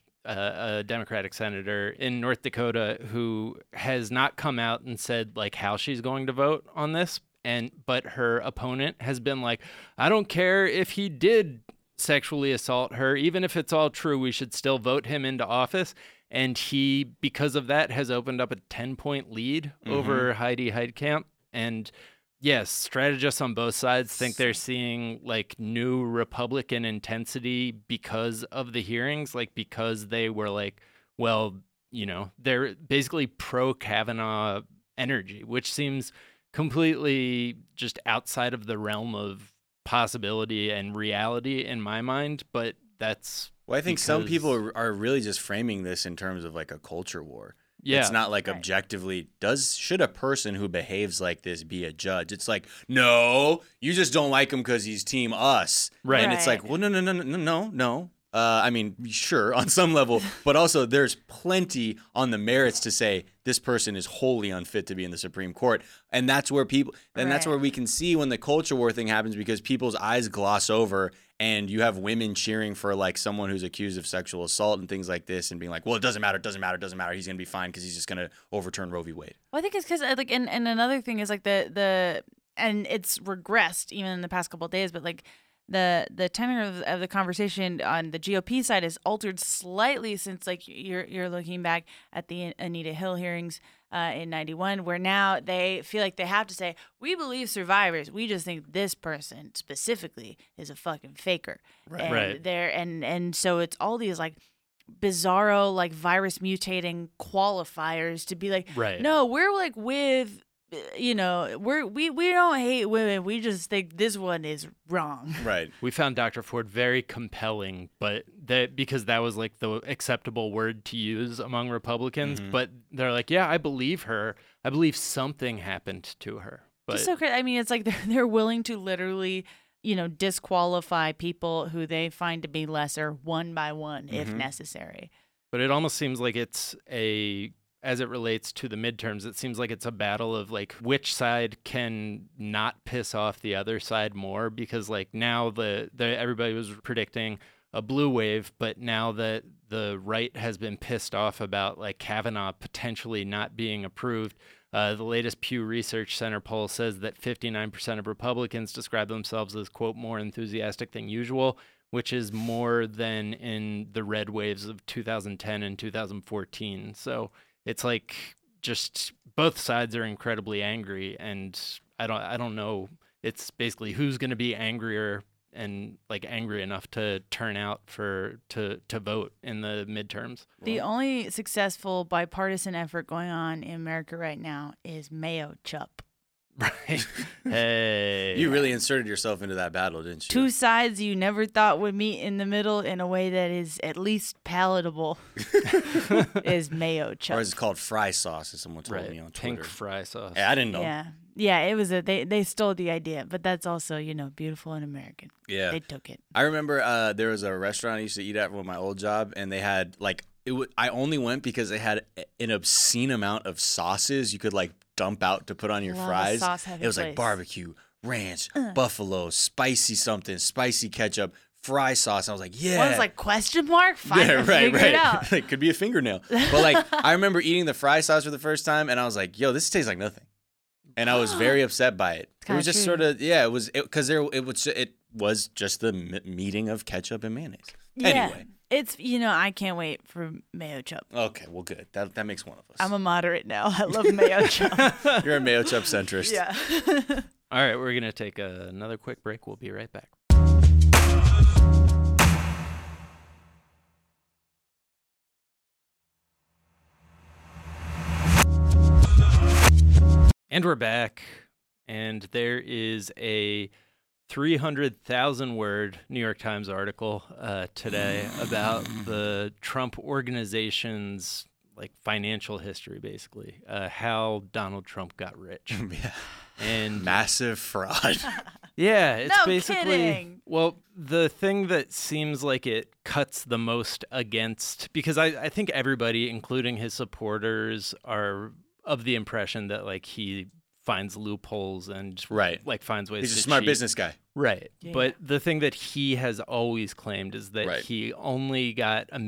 a Democratic senator in North Dakota who has not come out and said like how she's going to vote on this, but her opponent has been like, I don't care if he did sexually assault her, even if it's all true, we should still vote him into office. And he, because of that, has opened up a 10-point lead over Heidi Heitkamp. And yes, strategists on both sides think they're seeing like new Republican intensity because of the hearings, like because they were like, well, they're basically pro-Kavanaugh energy, which seems completely just outside of the realm of possibility and reality in my mind. But that's... Well, I think some people are really just framing this in terms of like a culture war. Yeah. It's not like objectively, should a person who behaves like this be a judge? It's like, no, you just don't like him because he's team us. Right. And it's like, well, no. I mean, sure, on some level, but also there's plenty on the merits to say this person is wholly unfit to be in the Supreme Court. And that's where that's where we can see when the culture war thing happens, because people's eyes gloss over and you have women cheering for like someone who's accused of sexual assault and things like this and being like, well, it doesn't matter. He's going to be fine because he's just going to overturn Roe v. Wade. Well, I think it's because like, and another thing is like and it's regressed even in the past couple of days, but like, the tenor of the conversation on the GOP side is altered slightly since like you're looking back at the Anita Hill hearings in 91, where now they feel like they have to say, we believe survivors, we just think this person specifically is a fucking faker. Right. And so it's all these like bizarro like virus mutating qualifiers to be like, no, we're like with... we don't hate women. We just think this one is wrong. Right. We found Dr. Ford very compelling, but because that was like the acceptable word to use among Republicans. But they're like, yeah, I believe her. I believe something happened to her. But it's so crazy. I mean, it's like they're willing to literally, disqualify people who they find to be lesser one by one if necessary. But it almost seems like it's as it relates to the midterms, it seems like it's a battle of like which side can not piss off the other side more, because like now everybody was predicting a blue wave, but now that the right has been pissed off about like Kavanaugh potentially not being approved, the latest Pew Research Center poll says that 59% of Republicans describe themselves as, quote, more enthusiastic than usual, which is more than in the red waves of 2010 and 2014. So it's like just both sides are incredibly angry, and I don't know. It's basically who's going to be angrier and like angry enough to turn out to vote in the midterms. The only successful bipartisan effort going on in America right now is Mayo Chup. Right. Hey. You really inserted yourself into that battle, didn't you? Two sides you never thought would meet in the middle in a way that is at least palatable is Mayo Chup. Or is it called fry sauce, as someone told me on Twitter. Pink fry sauce. Yeah, I didn't know. Yeah, it was they stole the idea, but that's also, beautiful and American. Yeah. They took it. I remember there was a restaurant I used to eat at with my old job, and they had like I only went because they had an obscene amount of sauces you could like dump out to put on your fries. It was like barbecue, ranch, buffalo, spicy something, spicy ketchup, fry sauce. I was like, yeah. One's like question mark? Fine, yeah, figure it out. It could be a fingernail. But like, I remember eating the fry sauce for the first time, and I was like, yo, this tastes like nothing. And I was very upset by it. It was just sort of, it was just the meeting of ketchup and mayonnaise. Yeah. Anyway. It's, I can't wait for Mayo Chup. Okay, well, good. That makes one of us. I'm a moderate now. I love Mayo Chup. You're a Mayo Chup centrist. Yeah. All right, we're going to take another quick break. We'll be right back. And we're back. And there is a 300,000 word New York Times article today about the Trump organization's like financial history, basically, how Donald Trump got rich. Yeah. And Massive fraud. yeah, it's No basically kidding. well, the thing that seems like it cuts the most against, because I think everybody, including his supporters, are of the impression that like he finds loopholes and Right. like finds ways He's to a smart cheat. business guy. Right. Yeah. But the thing that he has always claimed is that Right. he only got $1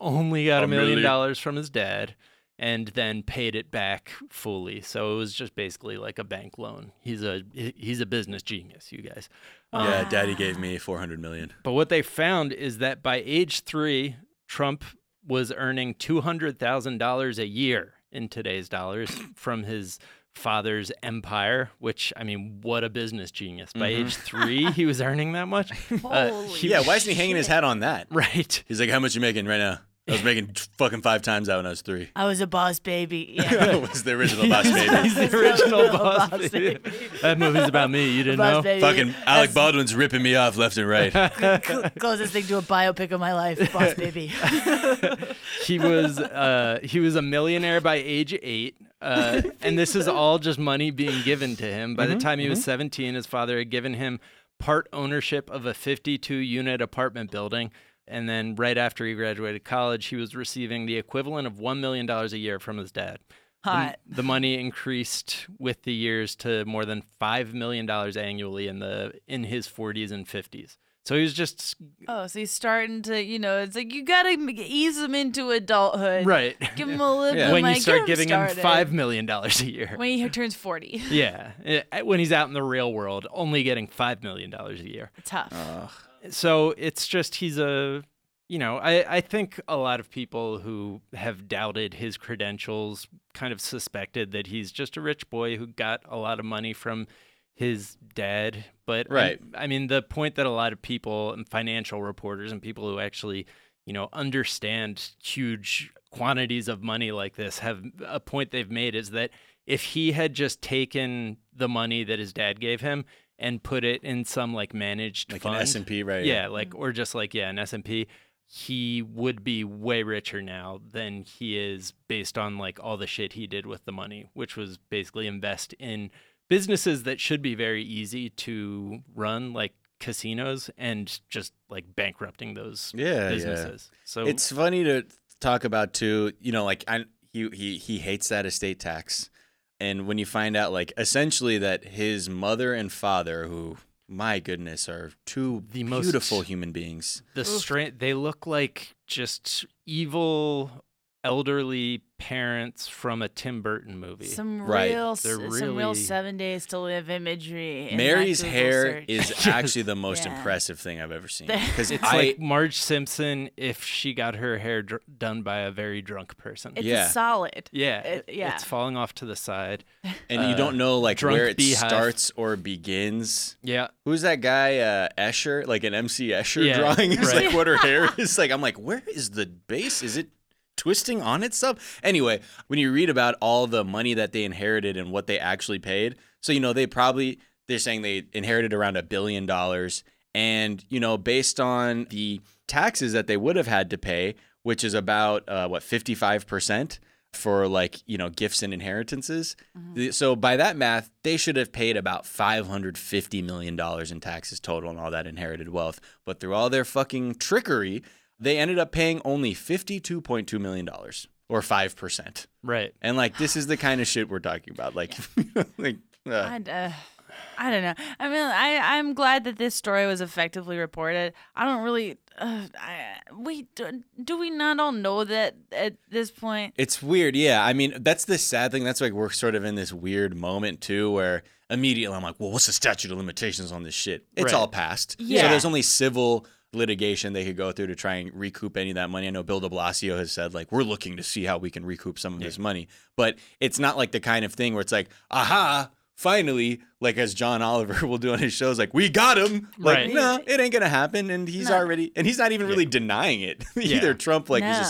million from his dad and then paid it back fully. So it was just basically like a bank loan. He's a business genius, you guys. Yeah, Daddy gave me $400 million. But what they found is that by age 3, Trump was earning $200,000 a year in today's dollars from his father's empire, which, I mean, what a business genius. By age 3, he was earning that much. Holy Yeah, why isn't he hanging his shit. hat on that? Right. He's like, how much you making right now? I was making fucking 5 times that when I was 3. I was a boss baby. Yeah. That was the original boss baby. He's the original boss, Boss baby. baby. That movie's about me. You didn't Boss know? baby. Fucking Alec Baldwin's ripping me off left and right. Closest thing to a biopic of my life, boss baby. He was a millionaire by age 8. And this is all just money being given to him. By the time he was 17, his father had given him part ownership of a 52-unit apartment building. And then right after he graduated college, he was receiving the equivalent of $1 million a year from his dad. Hot. The money increased with the years to more than $5 million annually in his 40s and 50s. So he was just Oh, so he's starting to, it's like you gotta ease him into adulthood. right. Give him a little Yeah. bit. When you like, start get giving him started. $5 million a year. When he turns 40. Yeah. When he's out in the real world, only getting $5 million a year. Tough. So it's just he's I think a lot of people who have doubted his credentials kind of suspected that he's just a rich boy who got a lot of money from his dad. But Right. I mean, the point that a lot of people and financial reporters and people who actually, understand huge quantities of money like this have a point they've made is that if he had just taken the money that his dad gave him and put it in some like managed Like fund, an S&P, right? yeah, or just like an S&P, he would be way richer now than he is based on like all the shit he did with the money, which was basically invest in businesses that should be very easy to run, like casinos, and just like bankrupting those businesses. So It's funny to talk about too, he hates that estate tax. And when you find out like essentially that his mother and father, who my goodness are two The most- beautiful human beings. they look like just evil elderly parents from a Tim Burton movie. Some Right. real, They're some really- real 7 Days to Live imagery. in Mary's that Google hair search. is actually the most Yeah. impressive thing I've ever seen. Because It's like Marge Simpson if she got her hair done by a very drunk person. It's Yeah. a solid. Yeah, yeah. it's falling off to the side. and you don't know like Drunk where it Beehive. starts or begins. Yeah, Who's that guy, Escher? Like an MC Escher Yeah, drawing is right. like what her hair is. Like, I'm like, where is the base? Is it twisting on itself? Anyway, when you read about all the money that they inherited and what they actually paid, so, they're saying they inherited around $1 billion. And, based on the taxes that they would have had to pay, which is about, 55%? For gifts and inheritances. So by that math, they should have paid about $550 million in taxes total on all that inherited wealth. But through all their fucking trickery, they ended up paying only $52.2 million or 5%. right. And this is the kind of shit we're talking about. I don't know. I mean, I'm glad that this story was effectively reported. I don't really. Do we not all know that at this point? It's weird, yeah. I mean, that's the sad thing. That's we're sort of in this weird moment too, where immediately I'm like, well, what's the statute of limitations on this shit? It's Right. all passed. Yeah. So there's only civil litigation they could go through to try and recoup any of that money. I know Bill de Blasio has said we're looking to see how we can recoup some of this money, but it's not like the kind of thing where it's like, aha. Finally, as John Oliver will do on his shows, we got him. Right. No, it ain't gonna happen, and he's No. already, and he's not even really denying it either. Yeah. Trump is just No. like,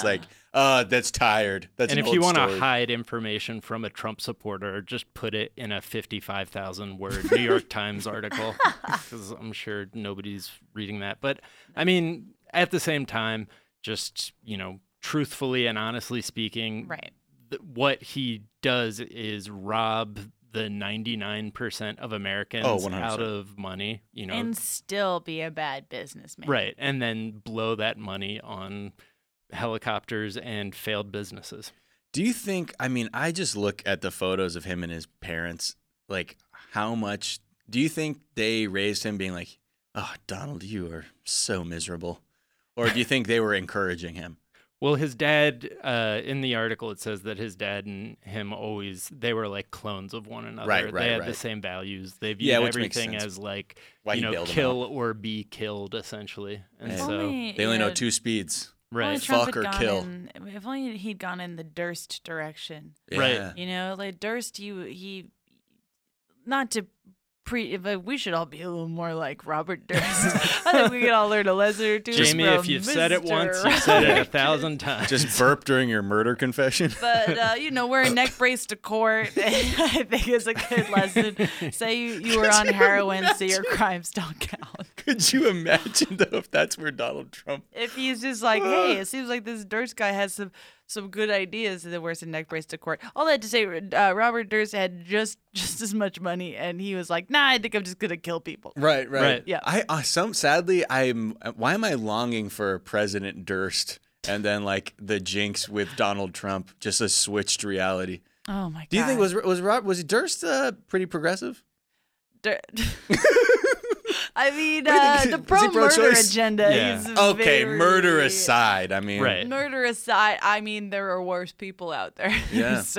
That's tired. That's And an if you old want to story. hide information from a Trump supporter, just put it in a 55,000 word New York Times article, because I'm sure nobody's reading that. But I mean, at the same time, just, truthfully and honestly speaking, Right. What he does is rob the 99% of Americans 100%. out of money, And still be a bad businessman. right, and then blow that money on helicopters and failed businesses. Do you think, I just look at the photos of him and his parents, like how much, do you think they raised him being like, oh, Donald, you are so miserable? Or do you think they were encouraging him? Well, his dad, in the article, it says that his dad and him they were like clones of one another. Right, They had right. the same values. They viewed which makes everything sense. as like, Why he bailed him kill out. or be killed, essentially. And If so, They only know 2 speeds. Only right. Trump Fuck had or gone kill. if only he'd gone in the Durst direction. Right. Yeah. Like Durst, he not to but we should all be a little more like Robert Durst. I think we could all learn a lesson or two. Jamie, from if you've said it Mr. once, you've said it Robert 1,000 times. Just burp during your murder confession. But wear a neck brace to court. I think it's a good lesson. Say you were on heroin, so your crimes don't count. Could you imagine, though, if that's where Donald Trump... If he's just like, hey, it seems like this Durst guy has some good ideas, and then wears a neck brace to court. All that to say, Robert Durst had just as much money, and he was like, nah, I think I'm just gonna kill people. Right. Right. Yeah. Sadly, why am I longing for President Durst and then like the jinx with Donald Trump, just a switched reality? Oh my god. Do you think was Durst pretty progressive? I mean, What do you think? the Is he pro-murder pro-choice? agenda. Yeah. He's Okay, very- murder aside, Right. Murder aside, I mean, there are worse people out there. Yeah. There's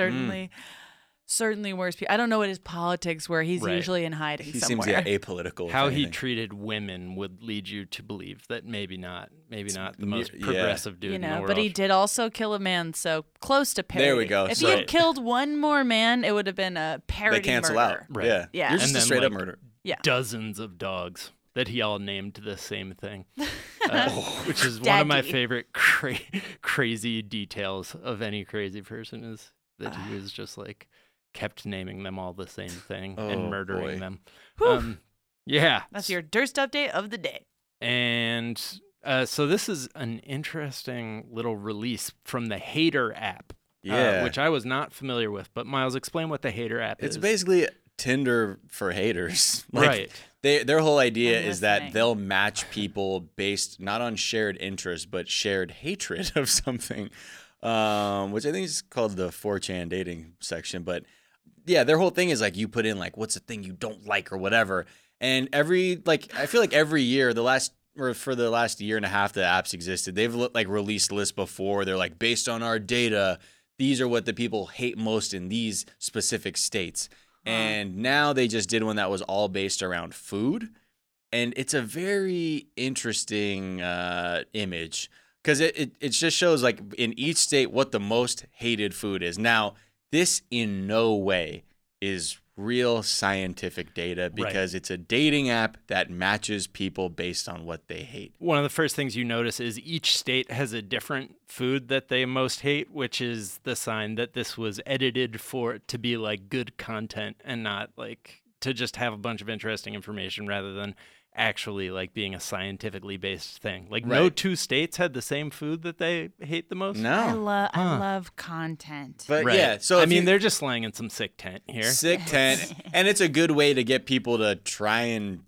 certainly worse people. I don't know what his politics were. He's Right. usually in hiding He somewhere. seems apolitical. if How he anything. treated women would lead you to believe that maybe not the most yeah. progressive dude in the world. But he did also kill a man, so close to parody. There we go. If So- he had killed one more man, it would have been a parody They cancel murder. out. Right. Yeah. Yeah. You're just And a then, straight up like, murder. Yeah. dozens of dogs that he all named the same thing, which is one of my Daddy. favorite crazy details of any crazy person is that he was just like kept naming them all the same thing Oh, and murdering boy. them. Whew. Yeah. That's your Durst update of the day. And so this is an interesting little release from the Hater app, Yeah. which I was not familiar with. But Miles, explain what the Hater app It's is. basically Tinder for haters. Like, Right. Their whole idea I'm is that listening. they'll match people based not on shared interest but shared hatred of something, which I think is called the 4chan dating section. But yeah, their whole thing is like you put in like what's the thing you don't like or whatever, and I feel like every year for the last year and a half the apps existed, they've like released lists before. They're like based on our data, these are what the people hate most in these specific states. And now they just did one that was all based around food. And it's a very interesting image because it just shows like in each state what the most hated food is. Now, this in no way is real scientific data because it's a dating app that matches people based on what they hate. One of the first things you notice is each state has a different food that they most hate, which is the sign that this was edited to be like good content and not like to just have a bunch of interesting information rather than actually like being a scientifically based thing. Like no Right. two states had the same food that they hate the most. No. I love content. But Right. yeah, so I if mean, you- they're just slaying in some sick tent here. Sick tent, and it's a good way to get people to try and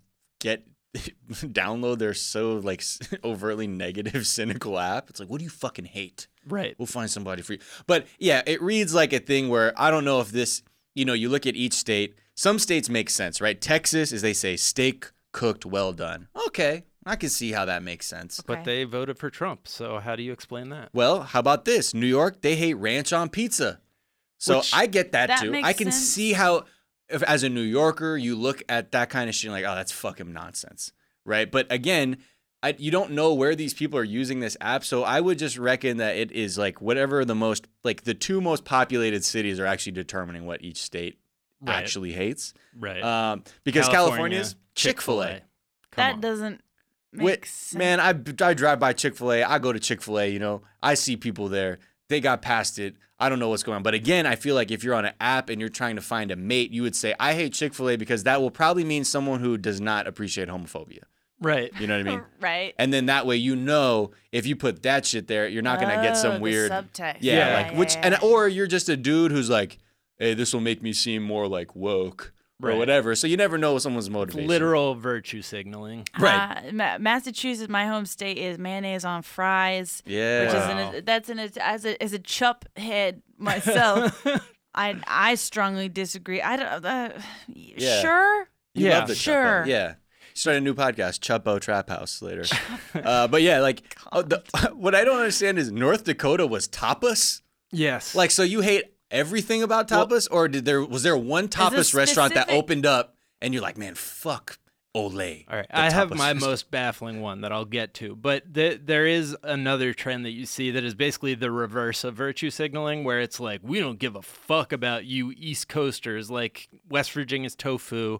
download their so like overtly negative, cynical app. It's like, what do you fucking hate? Right. We'll find somebody for you. But yeah, it reads like a thing where I don't know if this, you look at each state. Some states make sense, right? Texas is they say steak cooked well done. Okay, I can see how that makes sense. But Okay. they voted for Trump, so how do you explain that? Well, how about this? New York, they hate ranch on pizza. So Which- I get that too. makes I can sense. see how, if as a New Yorker, you look at that kind of shit and like, oh, that's fucking nonsense, right? But again, you don't know where these people are using this app, so I would just reckon that it is like whatever the two most populated cities are actually determining what each state Right. actually hates. Right. Because California's Chick-fil-A. Come that on. doesn't make sense. Man, I drive by Chick-fil-A. I go to Chick-fil-A, I see people there. they got past it. I don't know what's going on. But again, I feel like if you're on an app and you're trying to find a mate, you would say, I hate Chick-fil-A because that will probably mean someone who does not appreciate homophobia. Right. You know what I mean? Right. And then that way, you know, if you put that shit there, you're not going to get some the weird subtext. Yeah, like and or you're just a dude who's like, hey, this will make me seem more like woke or Right. whatever. So you never know someone's motivation. Literal virtue signaling. Right. Massachusetts, my home state, is mayonnaise on fries. Yeah. Which Wow. as a chup head myself, I strongly disagree. I don't. Yeah. Sure. You Yeah. love the Sure. Chuppo. Yeah. Start a new podcast, Chuppo Trap House later. But yeah, like what I don't understand is North Dakota was tapas. Yes. Like, so you hate everything about tapas, or was there one tapas restaurant that specific- opened up and you're like, man, fuck Olay. All right, the I have tapas my restaurant. most baffling one that I'll get to, but there is another trend that you see that is basically the reverse of virtue signaling, where it's like, we don't give a fuck about you East Coasters, like West Virginia's tofu,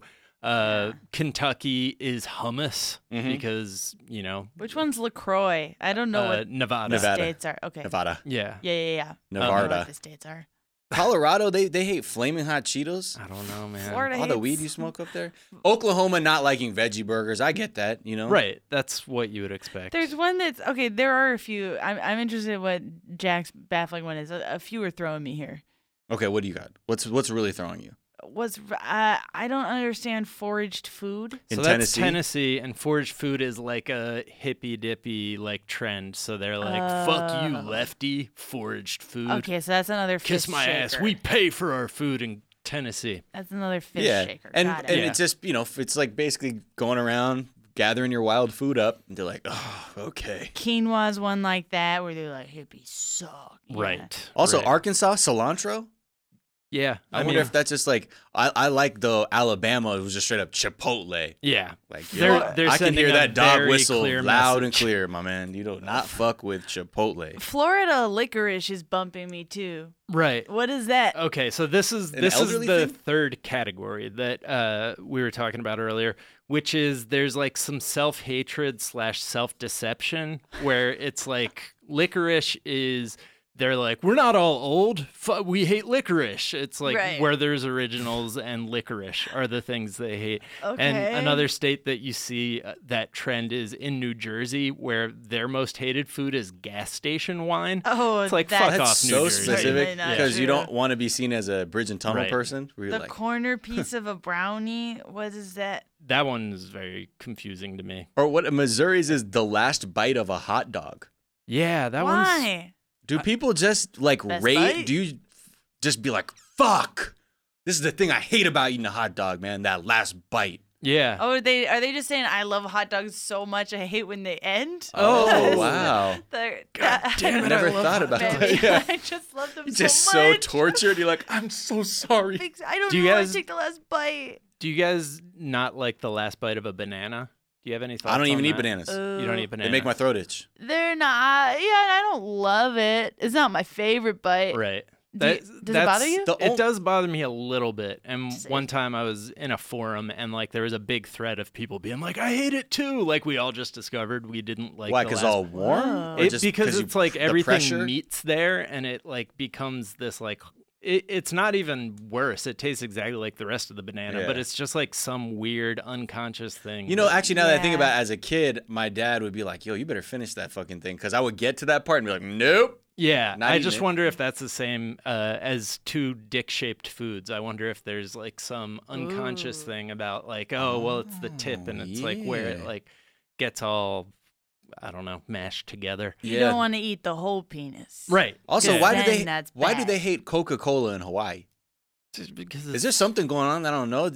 Kentucky is hummus Mm-hmm. because, you know, Which one's Lacroix? I don't know what Nevada. Nevada. states are. Okay. Nevada, Yeah. Yeah. I don't know Nevada, what the states are. Colorado. They hate flaming hot Cheetos. I don't know, man. Florida All the hates- weed you smoke up there. Oklahoma not liking veggie burgers. I get that. You know. Right. That's what you would expect. There's one that's okay. There are a few. I'm interested in what Jack's baffling one is. A few are throwing me here. Okay. What do you got? What's really throwing you? I don't understand foraged food. In so Tennessee? that's Tennessee, and foraged food is like a hippy dippy like trend. So they're like, "Fuck you, lefty, foraged food. Okay, so that's another Kiss fish my shaker. ass. We pay for our food in Tennessee." That's another fish Yeah. shaker. And Got it. and Yeah. it's just, you know, it's like basically going around gathering your wild food up, and they're like, oh, okay. Quinoa's one like that where they're like hippies suck. Yeah. Right. Also, right. Arkansas cilantro. Yeah. I wonder if that's just like I like the Alabama. It was just straight up Chipotle. Yeah. Like They're- yo, they're I can hear sending a that dog very whistle clear loud and message. clear, my man. You do not fuck with Chipotle. Florida licorice is bumping me too. Right. What is that? Okay, so this is An the elderly thing? third category that we were talking about earlier, which is there's like some self-hatred / self-deception where it's like licorice is they're like, we're not all old. We hate licorice. It's like Right. Werther's Originals and licorice are the things they hate. Okay. And another state that you see that trend is in New Jersey, where their most hated food is gas station wine. Oh, It's like, that's fuck That's off, New so Jersey. specific Certainly not because you true. don't want to be seen as a bridge and tunnel Right. person. Where you're the like, corner piece of a brownie. What is that? That one is very confusing to me. or what Missouri's is the last bite of a hot dog. Yeah, that one's... Why? Do people just like Best rate? Bite? Do you just be like, fuck? This is the thing I hate about eating a hot dog, man. That last bite. Yeah. Oh, are they just saying I love hot dogs so much I hate when they end? Oh, wow. God damn it, Never I love thought hot about dogs. that. Yeah. I just love them You're so just much. so tortured. You're like, I'm so sorry. I don't Do you know. guys- I take the last bite. Do you guys not like the last bite of a banana? Do you have any thoughts I don't even on eat that? bananas. You don't eat bananas. They make my throat itch. They're not. Yeah, I don't love it. It's not my favorite bite. Right. Does it bother you? It does bother me a little bit. And Same. one time I was in a forum and like there was a big thread of people being like, I hate it too. Like we all just discovered we didn't like Why? the Because last all warm? Whoa. Or It- just because you- it's like the everything pressure? meets there and it like becomes this like it's not even worse. It tastes exactly like the rest of the banana, Yeah. but it's just like some weird unconscious thing. You know, actually, now that I think Yeah. about it, as a kid, my dad would be like, yo, you better finish that fucking thing. Because I would get to that part and be like, nope. Yeah, Not I eating just it. wonder if that's the same as two dick-shaped foods. I wonder if there's like some unconscious Ooh. thing about like, oh, well, it's the tip and it's like where it yeah. like gets all, I don't know, mashed together. You don't want to eat the whole penis. Right. Also, Yeah. why do Then they that's why do bad. they hate Coca-Cola in Hawaii? Just because Is there something going on that I don't know?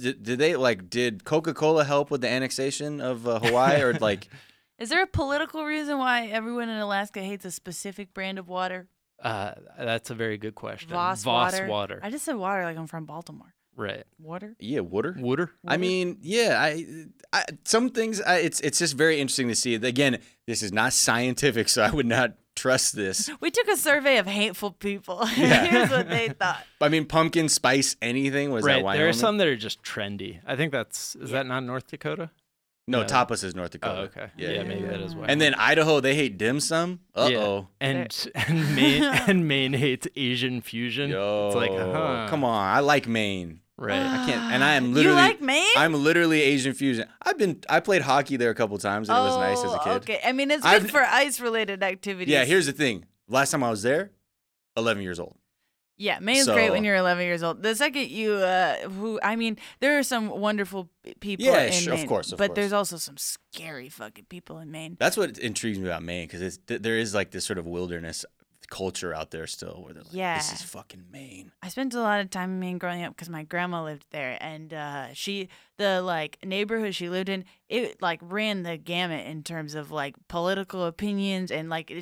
Did Coca-Cola help with the annexation of Hawaii or like? Is there a political reason why everyone in Alaska hates a specific brand of water? that's a very good question. Voss water. I just said water like I'm from Baltimore. Right. Water? Yeah, water. Water. I mean, yeah, I some things it's just very interesting to see. Again, this is not scientific, so I would not trust this. We took a survey of hateful people. Yeah. Here's what they thought. I mean, pumpkin spice anything was that Right. Wyoming? There are some that are just trendy. I think is that not North Dakota? No, Tapas is North Dakota. Oh, okay. Yeah, Yeah, maybe that is why. And then Idaho, they hate dim sum. Uh-oh. Yeah. And Maine hates Asian fusion. Yo, It's like, come on. I like Maine. Right. I can't, and I am literally. You like Maine? I'm literally Asian fusion. I played hockey there a couple times, and it was nice as a kid. Okay. I mean, it's I've- good for ice-related activities. Yeah, here's the thing. Last time I was there, 11 years old. Yeah, Maine's So- great when you're 11 years old. The second you, there are some wonderful people Yeah, in of Maine, course, but there's also some scary fucking people in Maine. That's what intrigues me about Maine, because there is like this sort of wilderness culture out there still, where they're like, Yeah. this is fucking Maine. I spent a lot of time in Maine growing up because my grandma lived there, and the neighborhood she lived in, it like ran the gamut in terms of like political opinions, and like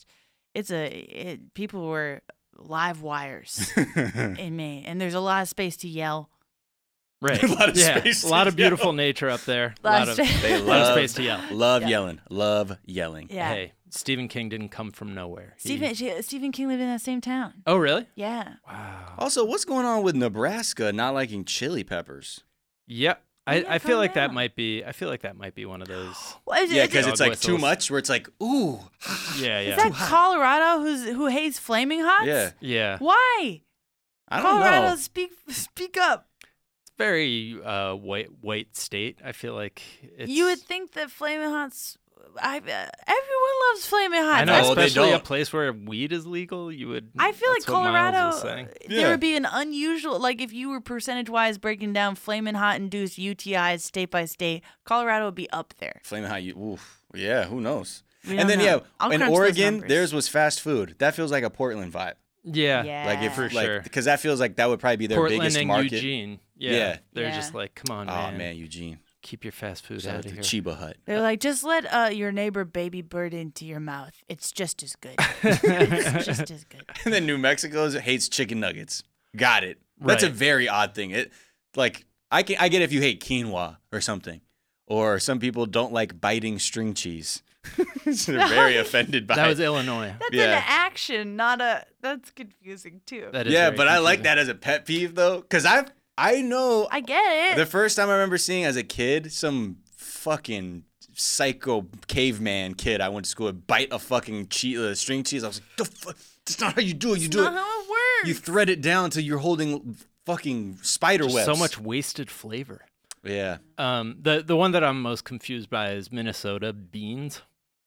people were live wires in Maine, and there's a lot of space to yell. Right. A lot of yeah. space A lot to of beautiful nature up there. A Lot lot of of, space. They lot of love, space to yell. love yelling. Love yelling. Yeah. Hey, Stephen King didn't come from nowhere. Stephen King lived in that same town. Oh, really? Yeah. Wow. Also, what's going on with Nebraska not liking chili peppers? Yep. Yeah, I feel calm like that down. might be. I feel like that might be one of those. Well, Yeah, because Dog it's like too whistles. much, where it's like, ooh. Yeah, yeah. Is that Colorado who hates flaming hots? Yeah. Yeah. Why? I don't Colorado, know. speak up. It's very white state. I feel like it's. You would think that flaming hots. Everyone loves flaming hots. I know, No, they especially a don't. place where weed is legal. You would. I feel like that's what Miles Colorado, was saying. there Yeah. would be an unusual, like if you were percentage-wise breaking down flaming hot-induced UTIs state by state, Colorado would be up there. Flaming hot, oof. Yeah, who knows? We And don't then, know. yeah, I'll in crunch those Oregon, numbers. theirs was fast food. That feels like a Portland vibe. Yeah. Yeah. Like if For like, sure. because that feels like that would probably be their Portland biggest and market. Eugene. Yeah. Yeah. They're Yeah. just like, come on, Oh man. man, Eugene. Keep your fast food Shout out out of to here. Chiba Hut. They're like, just let your neighbor baby bird into your mouth. It's just as good. It's just as good. And then New Mexico hates chicken nuggets. Got it. That's a Right. very odd thing. It like I get if you hate quinoa or something, or some people don't like biting string cheese. They're very offended by That was it. Illinois. That's Yeah. an action, not a. That's confusing too. That is Yeah, very but I like confusing. that as a pet peeve though, because I know I get it. the first time I remember seeing as a kid some fucking psycho caveman kid I went to school with bite a fucking string cheese. I was like, the fuck? That's not how you do it. You It's do not it. how it works. You thread it down until you're holding fucking spider Just webs. so much wasted flavor. Yeah. The one that I'm most confused by is Minnesota beans.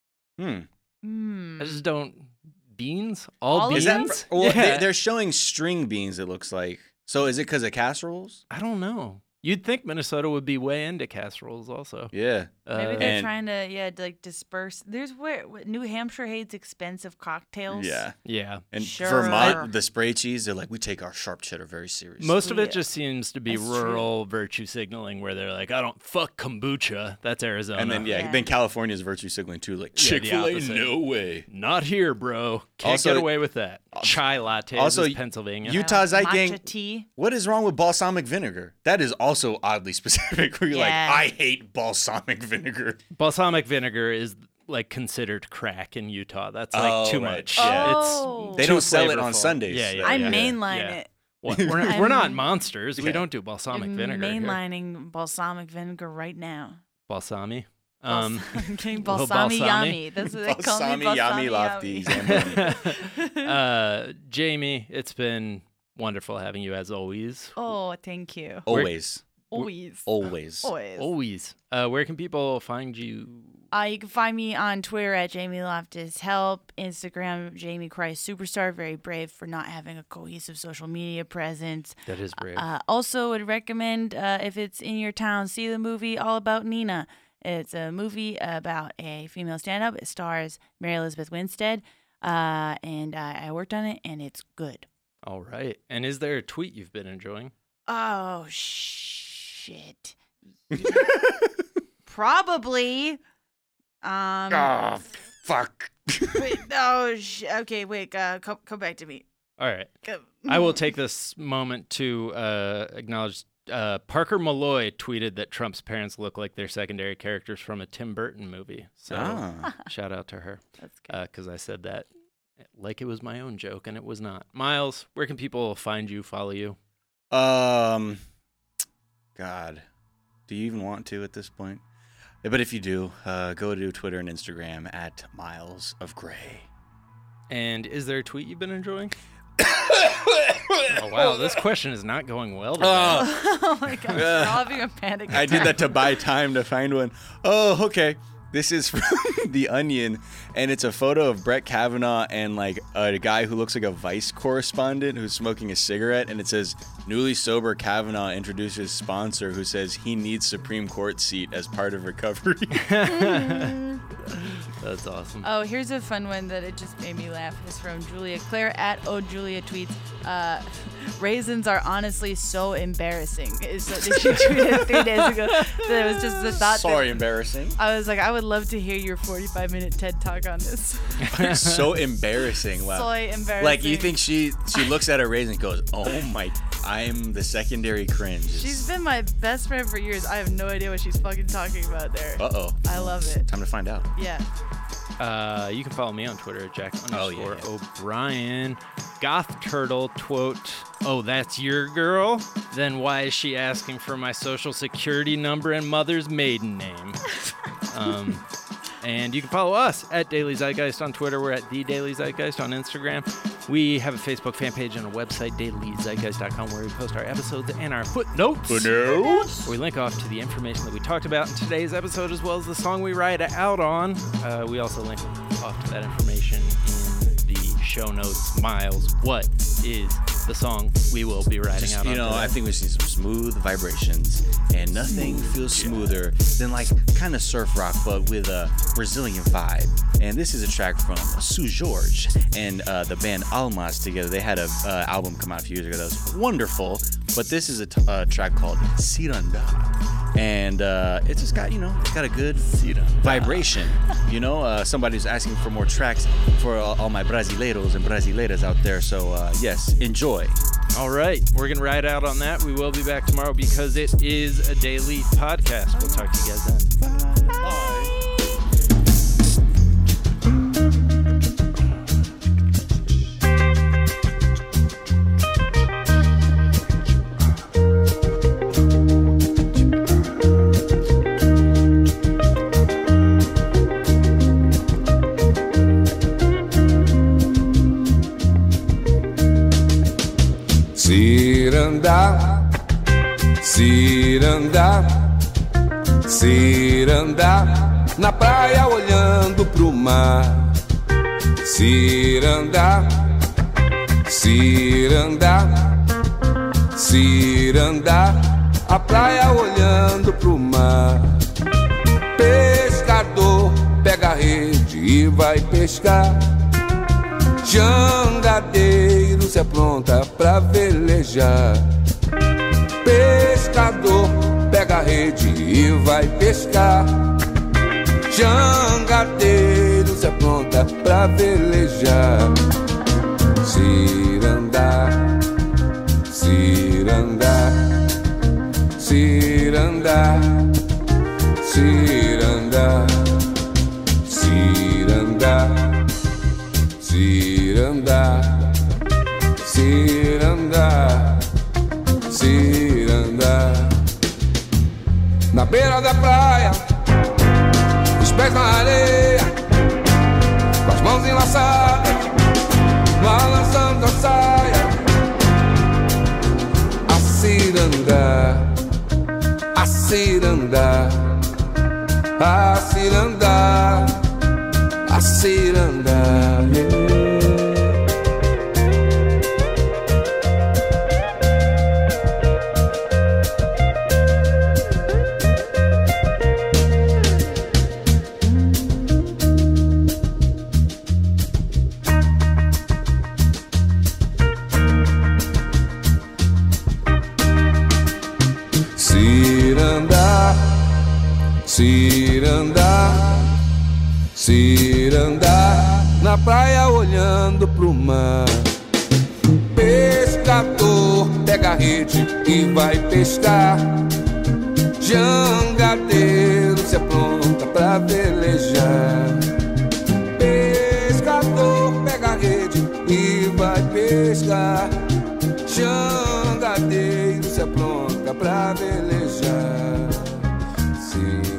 I just don't beans. All All of beans. them? Well, yeah. they're showing string beans, it looks like. So is it because of casseroles? I don't know. You'd think Minnesota would be way into casseroles also. Yeah. Maybe they're And- trying to like disperse. There's where New Hampshire hates expensive cocktails. Yeah. Yeah. And Sure. Vermont, the spray cheese, they're like, we take our sharp cheddar very seriously. Most of it Yeah. just seems to be That's true. rural virtue signaling where they're like, I don't fuck kombucha. That's Arizona. and then, Yeah. then California's virtue signaling too. Like, Yeah, the Chick-fil-A, opposite. no way. Not here, bro. Can't Also- get away with that. Chai lattes also, is Pennsylvania. Utah Zeitgang, Matcha tea. what is wrong with balsamic vinegar? That is also oddly specific. Where you're Yeah. like, I hate balsamic vinegar. Balsamic vinegar is like considered crack in Utah. That's like Oh, too right. much. Yeah. Oh. They too don't sell it on flavorful. Sundays. Yeah, yeah. I yeah. mainline Yeah. it. What? We're not monsters. We Yeah. don't do balsamic vinegar. here. Mainlining balsamic vinegar right now. Balsami. Getting little balsami balsami. yummy. That's what they call me. Balsami, yummy, Balsami lofty, yummy. Zamboni. Jamie, it's been wonderful having you as always. Oh, thank you. Always. Always. Always. Always. Always. Where can people find you? You can find me on Twitter at Jamie Loftus Help, Instagram Jamie Christ Superstar. Very brave for not having a cohesive social media presence. That is brave. Also, would recommend if it's in your town, see the movie All About Nina. It's a movie about a female stand-up. It stars Mary Elizabeth Winstead, and I worked on it, and it's good. All right. And is there a tweet you've been enjoying? Oh shit! Probably. Oh, fuck. Wait, okay, wait. Come back to me. All right. Go. I will take this moment to acknowledge Parker Malloy tweeted that Trump's parents look like they're secondary characters from a Tim Burton movie. So Ah. shout out to her That's good. because I said that like it was my own joke and it was not. Miles, where can people find you, follow you? God, do you even want to at this point? But if you do, go to Twitter and Instagram at Miles of Gray. And is there a tweet you've been enjoying? Oh, wow. This question is not going well today. Oh my gosh. We're all having a panic attack. I did that to buy time to find one. Oh, okay. This is from The Onion, and it's a photo of Brett Kavanaugh and like a guy who looks like a Vice correspondent who's smoking a cigarette, and it says, newly sober Kavanaugh introduces sponsor who says he needs Supreme Court seat as part of recovery. That's awesome. Oh, here's a fun one that it just made me laugh. It's from Julia Claire at Julia tweets. Raisins are honestly so embarrassing. So she tweeted 3 days ago. That it was just the thought. Sorry, embarrassing. I was like, I would love to hear your 45-minute TED talk on this. So embarrassing. Wow. So embarrassing. Like, you think she looks at a raisin and goes, oh my, I'm the secondary cringe. She's been my best friend for years. I have no idea what she's fucking talking about there. Uh-oh. I love it. Time to find out. Yeah. You can follow me on Twitter at Jack_O'Brien. Goth Turtle quote, oh, that's your girl? Then why is she asking for my social security number and mother's maiden name? And you can follow us at Daily Zeitgeist on Twitter. We're at The Daily Zeitgeist on Instagram. We have a Facebook fan page and a website, dailyzeitgeist.com, where we post our episodes and our footnotes. Footnotes? We link off to the information that we talked about in today's episode, as well as the song we ride out on. We also link off to that information in the show notes. Miles, what is the song we will be riding out on today? I think we see some smooth vibrations, and nothing feels smoother than like kind of surf rock, but with a Brazilian vibe. And this is a track from Sue George and the band Almas together. They had an album come out a few years ago that was wonderful, but this is a track called Ciranda. And it's just got, it's got a good vibration. Somebody's asking for more tracks for all my brasileiros and brasileiras out there. So, yes, enjoy. All right. We're going to ride out on that. We will be back tomorrow because it is a daily podcast. We'll talk to you guys then. Bye. Ciranda, na praia olhando pro mar. Ciranda, ciranda, ciranda, a praia olhando pro mar. Pescador pega a rede e vai pescar. Jangadeiro se apronta pra velejar. Pescador pega a rede e vai pescar. Jangadeiro se apronta pra velejar. Ciranda, ciranda, ciranda, ciranda, ciranda, ciranda, ciranda, ciranda. Na beira da praia, os pés na areia, com as mãos enlaçadas, balançando a saia. A ciranda, a ciranda, a ciranda, a ciranda, yeah. Ciranda, ciranda, na praia olhando pro mar. Pescador pega a rede e vai pescar. Jangadeiro se apronta pra velejar. Pescador pega a rede e vai pescar. Jangadeiro se apronta pra velejar. Sim.